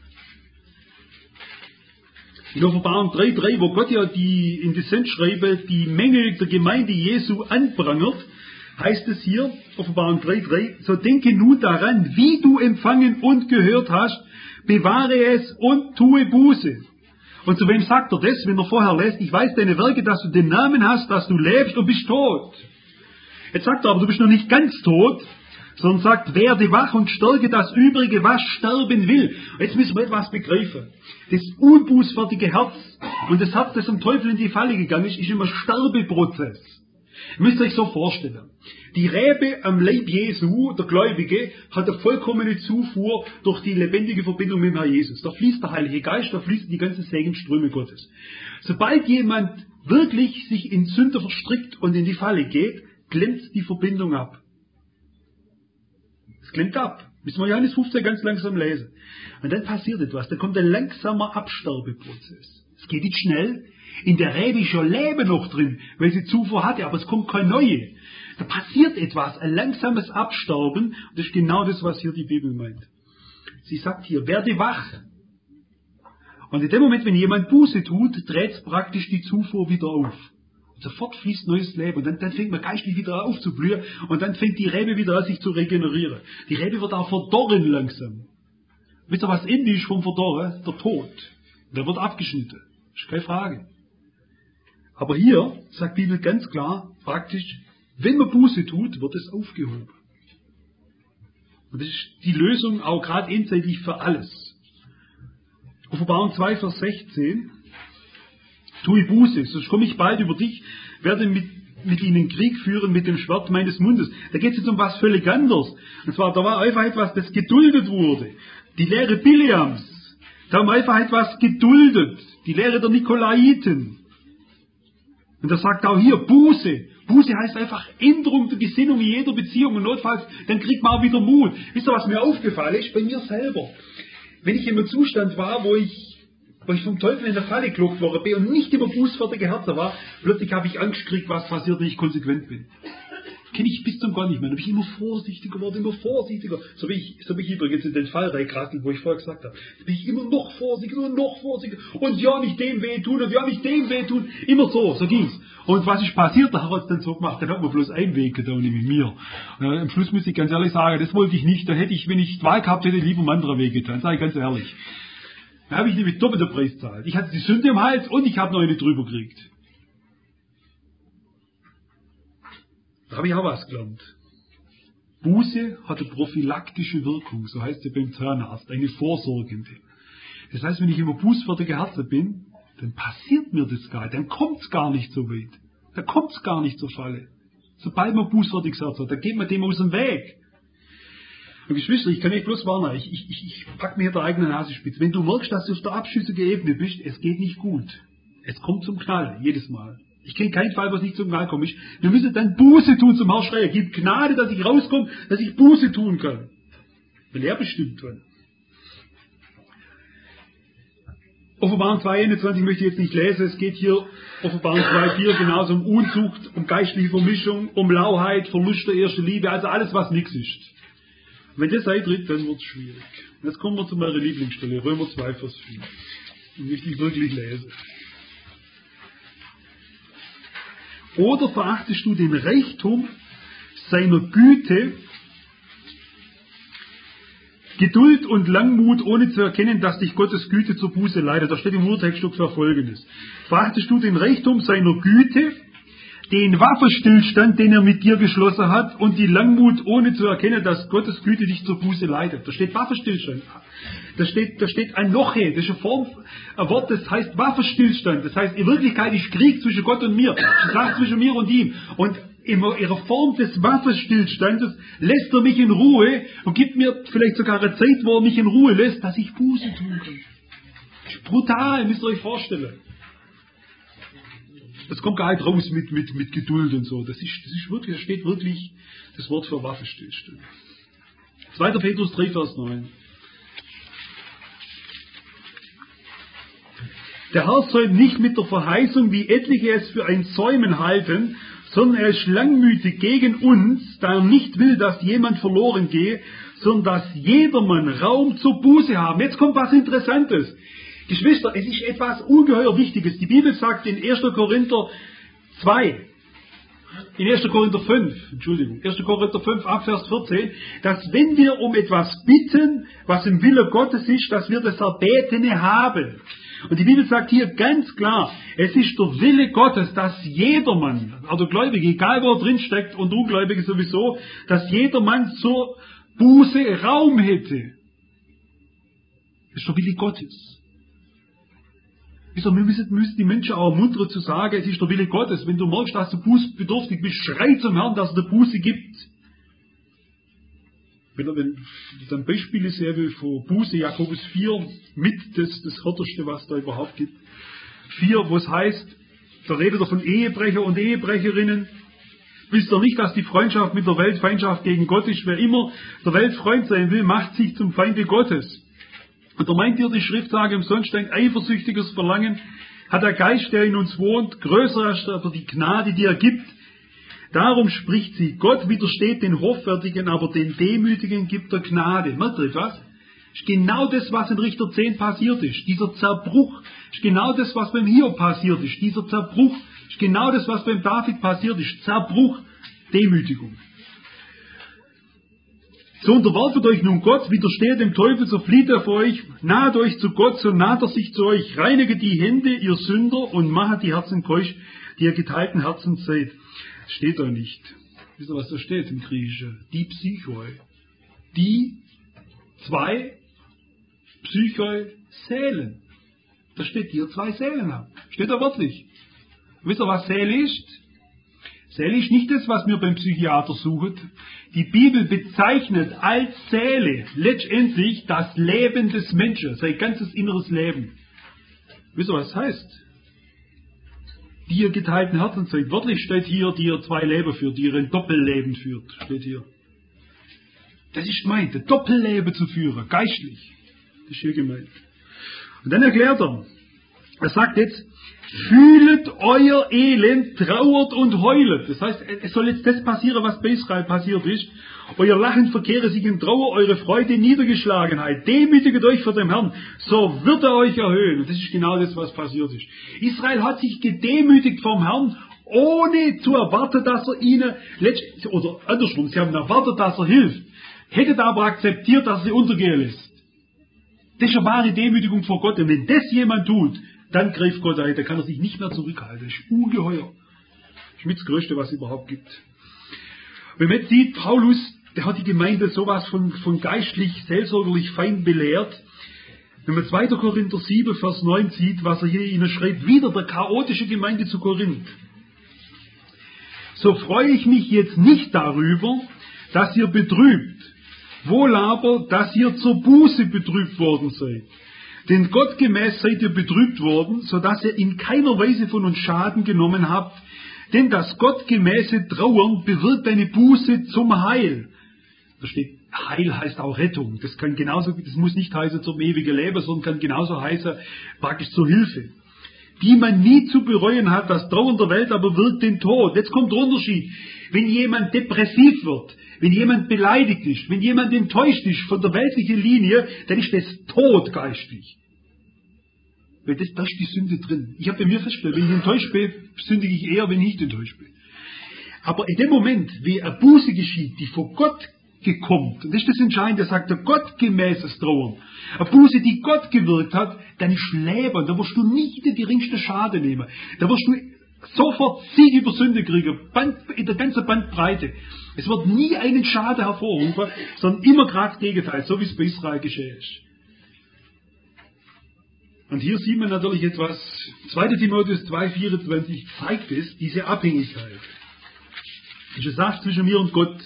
S1: In Offenbarung drei drei, wo Gott ja die, in die Sendschreibe die Menge der Gemeinde Jesu anprangert, heißt es hier, Offenbarung drei drei, so denke nun daran, wie du empfangen und gehört hast, bewahre es und tue Buße. Und zu wem sagt er das, wenn er vorher lässt, ich weiß deine Werke, dass du den Namen hast, dass du lebst und bist tot. Jetzt sagt er aber, du bist noch nicht ganz tot, sondern sagt, werde wach und stärke das Übrige, was sterben will. Und jetzt müssen wir etwas begreifen. Das unbußfertige Herz und das Herz, das dem Teufel in die Falle gegangen ist, ist immer Sterbeprozess. Ihr müsst euch so vorstellen. Die Rebe am Leib Jesu, der Gläubige, hat eine vollkommene Zufuhr durch die lebendige Verbindung mit dem Herrn Jesus. Da fließt der Heilige Geist, da fließen die ganzen Segenströme Gottes. Sobald jemand wirklich sich in Sünde verstrickt und in die Falle geht, klemmt die Verbindung ab. Es klemmt ab. Müssen wir Johannes fünfzehn ganz langsam lesen. Und dann passiert etwas. Da kommt ein langsamer Absterbeprozess. Es geht nicht schnell. In der Rebe ist schon Leben noch drin, weil sie Zufuhr hatte, aber es kommt keine neue. Da passiert etwas, ein langsames Absterben. Und das ist genau das, was hier die Bibel meint. Sie sagt hier, werde wach. Und in dem Moment, wenn jemand Buße tut, dreht es praktisch die Zufuhr wieder auf. Und sofort fließt neues Leben. Und dann, dann fängt man geistlich wieder aufzublühen. Und dann fängt die Rebe wieder an, sich zu regenerieren. Die Rebe wird auch verdorren langsam. Wisst ihr, was indisch vom Verdorren? Der Tod. Der wird abgeschnitten. Das ist keine Frage. Aber hier sagt die Bibel ganz klar, praktisch, wenn man Buße tut, wird es aufgehoben. Und das ist die Lösung auch gerade endzeitig für alles. Offenbarung zwei, Vers sechzehn. Tue Buße, sonst komme ich bald über dich, werde mit, mit ihnen Krieg führen mit dem Schwert meines Mundes. Da geht es jetzt um was völlig anderes. Und zwar, da war einfach etwas, das geduldet wurde. Die Lehre Bileams. Da haben wir einfach etwas geduldet. Die Lehre der Nikolaiten. Und er sagt auch hier, Buße. Buße heißt einfach Änderung der Gesinnung in jeder Beziehung. Und notfalls, dann kriegt man auch wieder Mut. Wisst ihr, was mir aufgefallen ist? Bei mir selber. Wenn ich in einem Zustand war, wo ich, wo ich vom Teufel in der Falle gelockt worden bin und nicht immer bußfertige Herzen war, plötzlich habe ich Angst gekriegt, was passiert, wenn ich konsequent bin. Kenne ich bis zum gar nicht mehr. Da bin ich immer vorsichtiger geworden, immer vorsichtiger. So wie ich, so wie ich übrigens in den Fall reinkrasselt, wo ich vorher gesagt habe. Da bin ich immer noch vorsichtiger und noch vorsichtiger. Und ja, nicht dem wehtun und ja, nicht dem wehtun. Immer so, so ging's. Und was ist passiert? Da hat es dann so gemacht. Dann hat man bloß einen Weg getan, nämlich mir. Und am Schluss muss ich ganz ehrlich sagen, das wollte ich nicht. Da hätte ich, wenn ich die Wahl gehabt hätte, lieber einen anderen Weg getan. Sag ich ganz ehrlich. Da habe ich nämlich doppelten Preis gezahlt. Ich hatte die Sünde im Hals und ich habe noch eine drüber gekriegt. Da habe ich auch was gelernt. Buße hat eine prophylaktische Wirkung, so heißt es beim Zahnarzt, eine vorsorgende. Das heißt, wenn ich immer bußfertiger Herzen bin, dann passiert mir das gar nicht, dann kommt es gar nicht so weit. Da kommt es gar nicht zur Falle. Sobald man bußfertiges Herz hat, dann geht man dem aus dem Weg. Und Geschwister, ich kann euch bloß warnen, ich, ich, ich, ich pack mir der eigenen Nase spitz. Wenn du merkst, dass du auf der abschüssigen Ebene bist, es geht nicht gut. Es kommt zum Knall, jedes Mal. Ich kenne keinen Fall, was nicht zum Knall kommt. Ich, wir müssen dann Buße tun zum Herrn schreien. Gib Gnade, dass ich rauskomme, dass ich Buße tun kann. Weil er bestimmt dran. Offenbarung zwei einundzwanzig möchte ich jetzt nicht lesen. Es geht hier, Offenbarung zwei vier, genauso um Unzucht, um geistliche Vermischung, um Lauheit, Verlust der ersten Liebe, also alles, was nichts ist. Und wenn das eintritt, dann wird es schwierig. Und jetzt kommen wir zu meiner Lieblingsstelle, Römer zwei, Vers vier. Die möchte ich wirklich lesen. Oder verachtest du den Reichtum seiner Güte, Geduld und Langmut, ohne zu erkennen, dass dich Gottes Güte zur Buße leitet. Da steht im Urtext für Folgendes. Verachtest du den Reichtum seiner Güte, den Waffenstillstand, den er mit dir geschlossen hat, und die Langmut, ohne zu erkennen, dass Gottes Güte dich zur Buße leitet. Da steht Waffenstillstand. Da steht, da steht ein Noche, das ist eine Form, ein Wort, das heißt Waffenstillstand. Das heißt, in Wirklichkeit ist Krieg zwischen Gott und mir. Schlacht zwischen mir und ihm. Und in ihrer Form des Waffenstillstandes lässt er mich in Ruhe und gibt mir vielleicht sogar eine Zeit, wo er mich in Ruhe lässt, dass ich Buße tun kann. Das ist brutal, müsst ihr euch vorstellen. Das kommt gar nicht raus mit, mit, mit Geduld und so. Das ist, das ist wirklich, da steht wirklich das Wort für Waffenstillstand. zweiter Petrus drei, Vers neun. Der Herr soll nicht mit der Verheißung, wie etliche es für ein Säumen halten, sondern er ist langmütig gegen uns, da er nicht will, dass jemand verloren gehe, sondern dass jedermann Raum zur Buße haben. Jetzt kommt was Interessantes. Geschwister, es ist etwas ungeheuer Wichtiges. Die Bibel sagt in erster Korinther zwei, in erster Korinther fünf, Entschuldigung, erster Korinther fünf, ab Vers vierzehn, dass wenn wir um etwas bitten, was im Wille Gottes ist, dass wir das Erbetene haben. Und die Bibel sagt hier ganz klar, es ist der Wille Gottes, dass jedermann, also Gläubige, egal wo er drin steckt und Ungläubige sowieso, dass jedermann zur Buße Raum hätte. Das ist der Wille Gottes. Wir müssen, müssen die Menschen auch ermuntern zu sagen, es ist der Wille Gottes. Wenn du merkst, dass du bußbedürftig bist, schrei zum Herrn, dass er dir Buße gibt. Wenn er wenn, dann Beispiele sehr will von Buße, Jakobus vier, mit das, das Härteste, was da überhaupt gibt. vier, wo es heißt, da redet er von Ehebrecher und Ehebrecherinnen. Wisst ihr nicht, dass die Freundschaft mit der Welt Feindschaft gegen Gott ist? Wer immer der Welt Freund sein will, macht sich zum Feinde Gottes. Und da meint ihr die Schriftsage umsonst, ein eifersüchtiges Verlangen hat der Geist, der in uns wohnt, größer als aber die Gnade, die er gibt. Darum spricht sie, Gott widersteht den Hoffärtigen, aber den Demütigen gibt er Gnade. Merkt ihr was? Das ist genau das, was in Richter zehn passiert ist. Dieser Zerbruch ist genau das, was beim Hiob passiert ist. Dieser Zerbruch ist genau das, was beim David passiert ist. Zerbruch, Demütigung. So unterwerfet euch nun Gott, widersteht dem Teufel, so flieht er vor euch, naht euch zu Gott, so naht er sich zu euch, reinige die Hände, ihr Sünder, und machet die Herzen keusch, die ihr geteilten Herzen seid. Das steht da nicht. Wisst ihr, was da steht im Griechischen? Die Psychoi. Die zwei Psychoi Seelen. Da steht, die ihr zwei Seelen habt. Steht da wörtlich. Wisst ihr, was Seele ist? Seele ist nicht das, was wir beim Psychiater suchen. Die Bibel bezeichnet als Seele letztendlich das Leben des Menschen, sein ganzes inneres Leben. Wisst ihr, was das heißt? Die ihr geteilten Herzen seid. Wörtlich steht hier, die ihr zwei Leben führt, die ihr ein Doppelleben führt, steht hier. Das ist gemeint, ein Doppelleben zu führen, geistlich. Das ist hier gemeint. Und dann erklärt er, er sagt jetzt, fühlet euer Elend, trauert und heulet. Das heißt, es soll jetzt das passieren, was bei Israel passiert ist. Euer Lachen verkehre sich in Trauer, eure Freude in Niedergeschlagenheit. Demütiget euch vor dem Herrn, so wird er euch erhöhen. Und das ist genau das, was passiert ist. Israel hat sich gedemütigt vom Herrn, ohne zu erwarten, dass er ihnen, oder andersrum, sie haben erwartet, dass er hilft. Hättet aber akzeptiert, dass er sie untergehen lässt. Das ist eine wahre Demütigung vor Gott. Und wenn das jemand tut, dann greift Gott ein, dann kann er sich nicht mehr zurückhalten. Das ist ungeheuer. Das ist mit das Größte, was es überhaupt gibt. Wenn man jetzt sieht, Paulus, der hat die Gemeinde sowas von, von geistlich, seelsorgerlich fein belehrt. Wenn man zweiter Korinther sieben, Vers neun sieht, was er hier ihnen schreibt, wieder der chaotische Gemeinde zu Korinth. So freue ich mich jetzt nicht darüber, dass ihr betrübt, wohl aber, dass ihr zur Buße betrübt worden seid. Denn gottgemäß seid ihr betrübt worden, so dass ihr in keiner Weise von uns Schaden genommen habt, denn das gottgemäße Trauern bewirkt eine Buße zum Heil. Da steht, Heil heißt auch Rettung. Das kann genauso, das muss nicht heißen zum ewigen Leben, sondern kann genauso heißen, praktisch zur Hilfe. Die man nie zu bereuen hat, das Trauern der Welt aber wirkt den Tod. Jetzt kommt der Unterschied. Wenn jemand depressiv wird, wenn jemand beleidigt ist, wenn jemand enttäuscht ist von der weltlichen Linie, dann ist das Tod geistlich. Weil das, da ist die Sünde drin. Ich habe bei mir festgestellt, wenn ich enttäuscht bin, sündige ich eher, wenn ich nicht enttäuscht bin. Aber in dem Moment, wie eine Buße geschieht, die vor Gott gekommt, und das ist das Entscheidende, sagt der gottgemäßes Trauern, eine Buße, die Gott gewirkt hat, dann ist Leben, da wirst du nicht den geringsten Schaden nehmen. Da wirst du sofort Sieg über Sünde kriegen, Band, in der ganzen Bandbreite. Es wird nie einen Schaden hervorrufen, sondern immer gerade das Gegenteil, so wie es bei Israel geschehen ist. Und hier sieht man natürlich etwas, zweiter Timotheus zwei vierundzwanzig zeigt es, diese Abhängigkeit. Das ist eine Sache zwischen mir und Gott.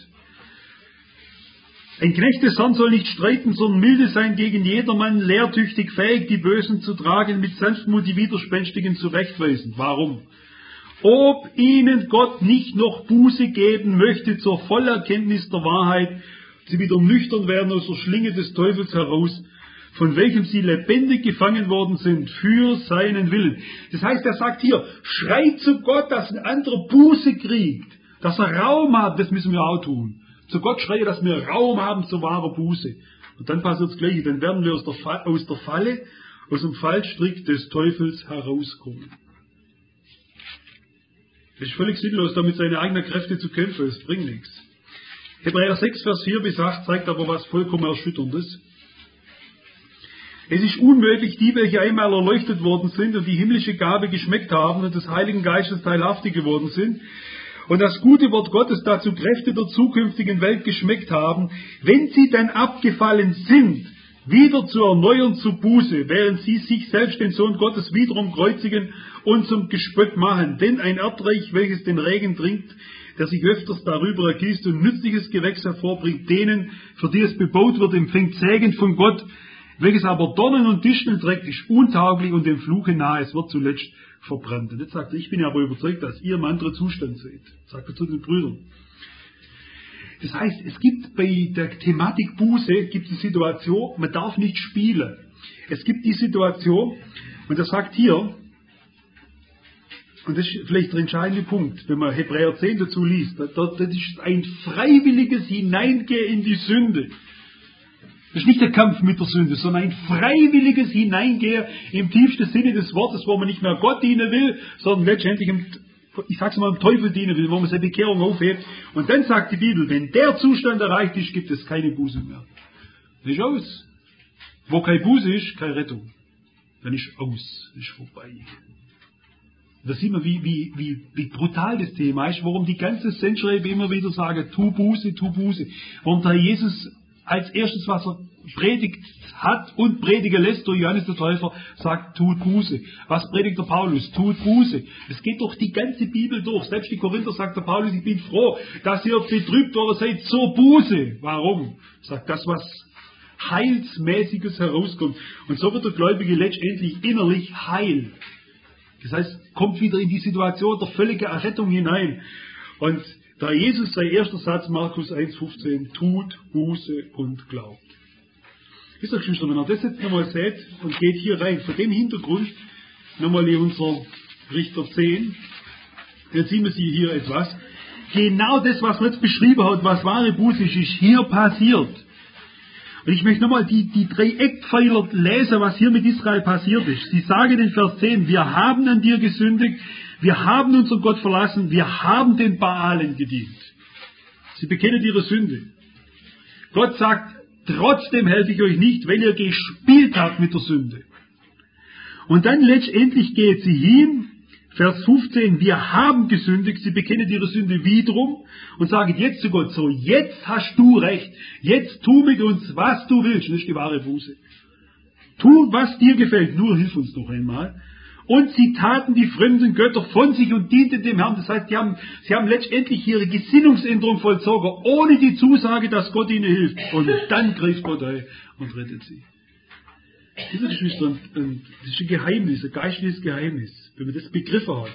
S1: Ein Knecht des Herrn soll nicht streiten, sondern milde sein gegen jedermann, lehrtüchtig, fähig, die Bösen zu tragen, mit Sanftmut die Widerspenstigen zurechtweisen. Warum? Ob ihnen Gott nicht noch Buße geben möchte zur Vollerkenntnis der Wahrheit, sie wieder nüchtern werden aus der Schlinge des Teufels heraus, von welchem sie lebendig gefangen worden sind, für seinen Willen. Das heißt, er sagt hier, schreit zu Gott, dass ein anderer Buße kriegt, dass er Raum hat, das müssen wir auch tun. Zu Gott schreie, dass wir Raum haben zur wahren Buße. Und dann passiert das Gleiche, dann werden wir aus der, Fa- aus der Falle, aus dem Fallstrick des Teufels herauskommen. Es ist völlig sinnlos, da mit seinen eigenen Kräften zu kämpfen, es bringt nichts. Hebräer sechs, Vers vier bis acht zeigt aber was vollkommen Erschütterndes. Es ist unmöglich, die, welche einmal erleuchtet worden sind und die himmlische Gabe geschmeckt haben und des Heiligen Geistes teilhaftig geworden sind und das gute Wort Gottes dazu Kräfte der zukünftigen Welt geschmeckt haben, wenn sie dann abgefallen sind, wieder zu erneuern zu Buße, während sie sich selbst den Sohn Gottes wiederum kreuzigen und zum Gespött machen. Denn ein Erdreich, welches den Regen trinkt, der sich öfters darüber ergießt und nützliches Gewächs hervorbringt, denen, für die es bebaut wird, empfängt Segen von Gott, welches aber Dornen und Disteln trägt, ist untauglich und dem Fluche nahe, es wird zuletzt verbrannt. Und jetzt sagt er, ich bin aber überzeugt, dass ihr im anderen Zustand seid. Sagt er zu den Brüdern. Das heißt, es gibt bei der Thematik Buße, gibt es eine Situation, man darf nicht spielen. Es gibt die Situation, und er sagt hier, und das ist vielleicht der entscheidende Punkt, wenn man Hebräer zehn dazu liest, das ist ein freiwilliges Hineingehen in die Sünde. Das ist nicht der Kampf mit der Sünde, sondern ein freiwilliges Hineingehen im tiefsten Sinne des Wortes, wo man nicht mehr Gott dienen will, sondern letztendlich, im, ich sag's mal, im Teufel dienen will, wo man seine Bekehrung aufhebt. Und dann sagt die Bibel, wenn der Zustand erreicht ist, gibt es keine Buße mehr. Das ist aus. Wo keine Buße ist, keine Rettung. Dann ist aus, ist vorbei. Da sieht man, wie, wie, wie, wie brutal das Thema ist, warum die ganze Sendschreibe immer wieder sagen, tu Buße, tu Buße. Warum da Jesus als erstes, was er predigt hat und predigen lässt durch Johannes der Täufer, sagt, tut Buße. Was predigt der Paulus? Tut Buße. Es geht durch die ganze Bibel durch. Selbst die Korinther sagt der Paulus, ich bin froh, dass ihr betrübt worden seid zur Buße. Warum? Sagt das, was Heilsmäßiges herauskommt. Und so wird der Gläubige letztendlich innerlich heil. Das heißt, kommt wieder in die Situation der völligen Errettung hinein. Und da Jesus, sein erster Satz, Markus eins fünfzehn, tut Buße und glaubt. Ist doch Geschwister, wenn ihr das jetzt nochmal seht und geht hier rein, vor dem Hintergrund, nochmal in unser Richter zehn, jetzt sehen wir Sie hier etwas. Genau das, was man jetzt beschrieben hat, was wahre Buße ist, ist hier passiert. Und ich möchte nochmal die, die drei Eckpfeiler lesen, was hier mit Israel passiert ist. Sie sagen in Vers zehn, wir haben an dir gesündigt, wir haben unseren Gott verlassen, wir haben den Baalen gedient. Sie bekennen ihre Sünde. Gott sagt, Trotzdem helfe ich euch nicht, wenn ihr gespielt habt mit der Sünde. Und dann letztendlich geht sie hin, Vers fünfzehn, wir haben gesündigt, sie bekennen ihre Sünde wiederum und sagen jetzt zu Gott, so, jetzt hast du recht, jetzt tu mit uns, was du willst. Das ist die wahre Buße. Tu, was dir gefällt, nur hilf uns doch einmal. Und sie taten die fremden Götter von sich und dienten dem Herrn. Das heißt, die haben, sie haben letztendlich ihre Gesinnungsänderung vollzogen, ohne die Zusage, dass Gott ihnen hilft. Und dann greift Gott ein und rettet sie. Diese Geschwister, und, und das ist ein Geheimnis, ein geistliches Geheimnis. Wenn man das begriffen hat,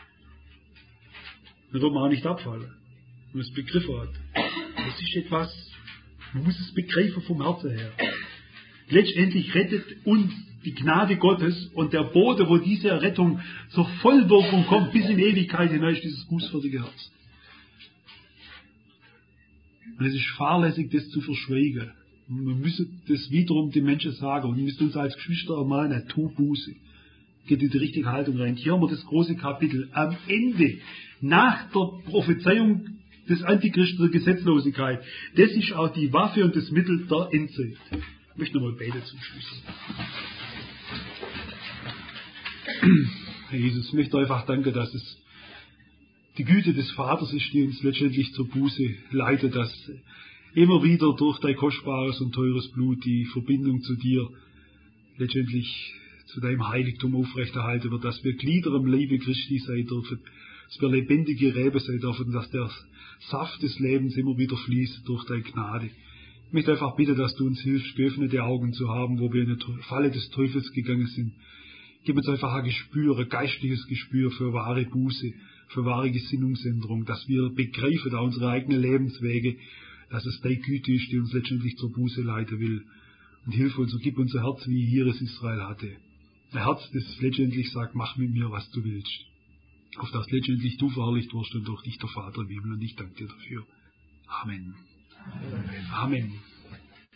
S1: dann wird man auch nicht abfallen. Wenn man es begriffen hat. Das ist etwas, man muss es begreifen vom Herzen her. Letztendlich rettet uns die Gnade Gottes und der Boden, wo diese Errettung zur Vollwirkung kommt, bis in Ewigkeit hinein, ist dieses bußfertige Herz. Und es ist fahrlässig, das zu verschweigen. Man müsse das wiederum den Menschen sagen und wir müssen uns als Geschwister ermahnen, tu Buße. Geht in die richtige Haltung rein. Hier haben wir das große Kapitel. Am Ende, nach der Prophezeiung des Antichristen der Gesetzlosigkeit, das ist auch die Waffe und das Mittel der Endzeit. Ich möchte nochmal beten zum Schluss. Herr Jesus, ich möchte einfach danken, dass es die Güte des Vaters ist, die uns letztendlich zur Buße leitet, dass immer wieder durch dein kostbares und teures Blut die Verbindung zu dir letztendlich zu deinem Heiligtum aufrechterhalten wird, dass wir Glieder im Leibe Christi sein dürfen, dass wir lebendige Reben sein dürfen, dass der Saft des Lebens immer wieder fließt durch deine Gnade. Ich möchte einfach bitten, dass du uns hilfst, geöffnete Augen zu haben, wo wir in die Falle des Teufels gegangen sind. Gib uns einfach ein Gespür, ein geistliches Gespür für wahre Buße, für wahre Gesinnungsänderung, dass wir begreifen, da unsere eigenen Lebenswege, dass es deine Güte ist, die uns letztendlich zur Buße leiten will. Und hilf uns und gib uns ein Herz, wie hier es Israel hatte. Ein Herz, das letztendlich sagt, mach mit mir, was du willst. Auf das letztendlich du verherrlicht wirst und durch dich der Vater im Himmel. Und ich danke dir dafür. Amen. Amen. Amen.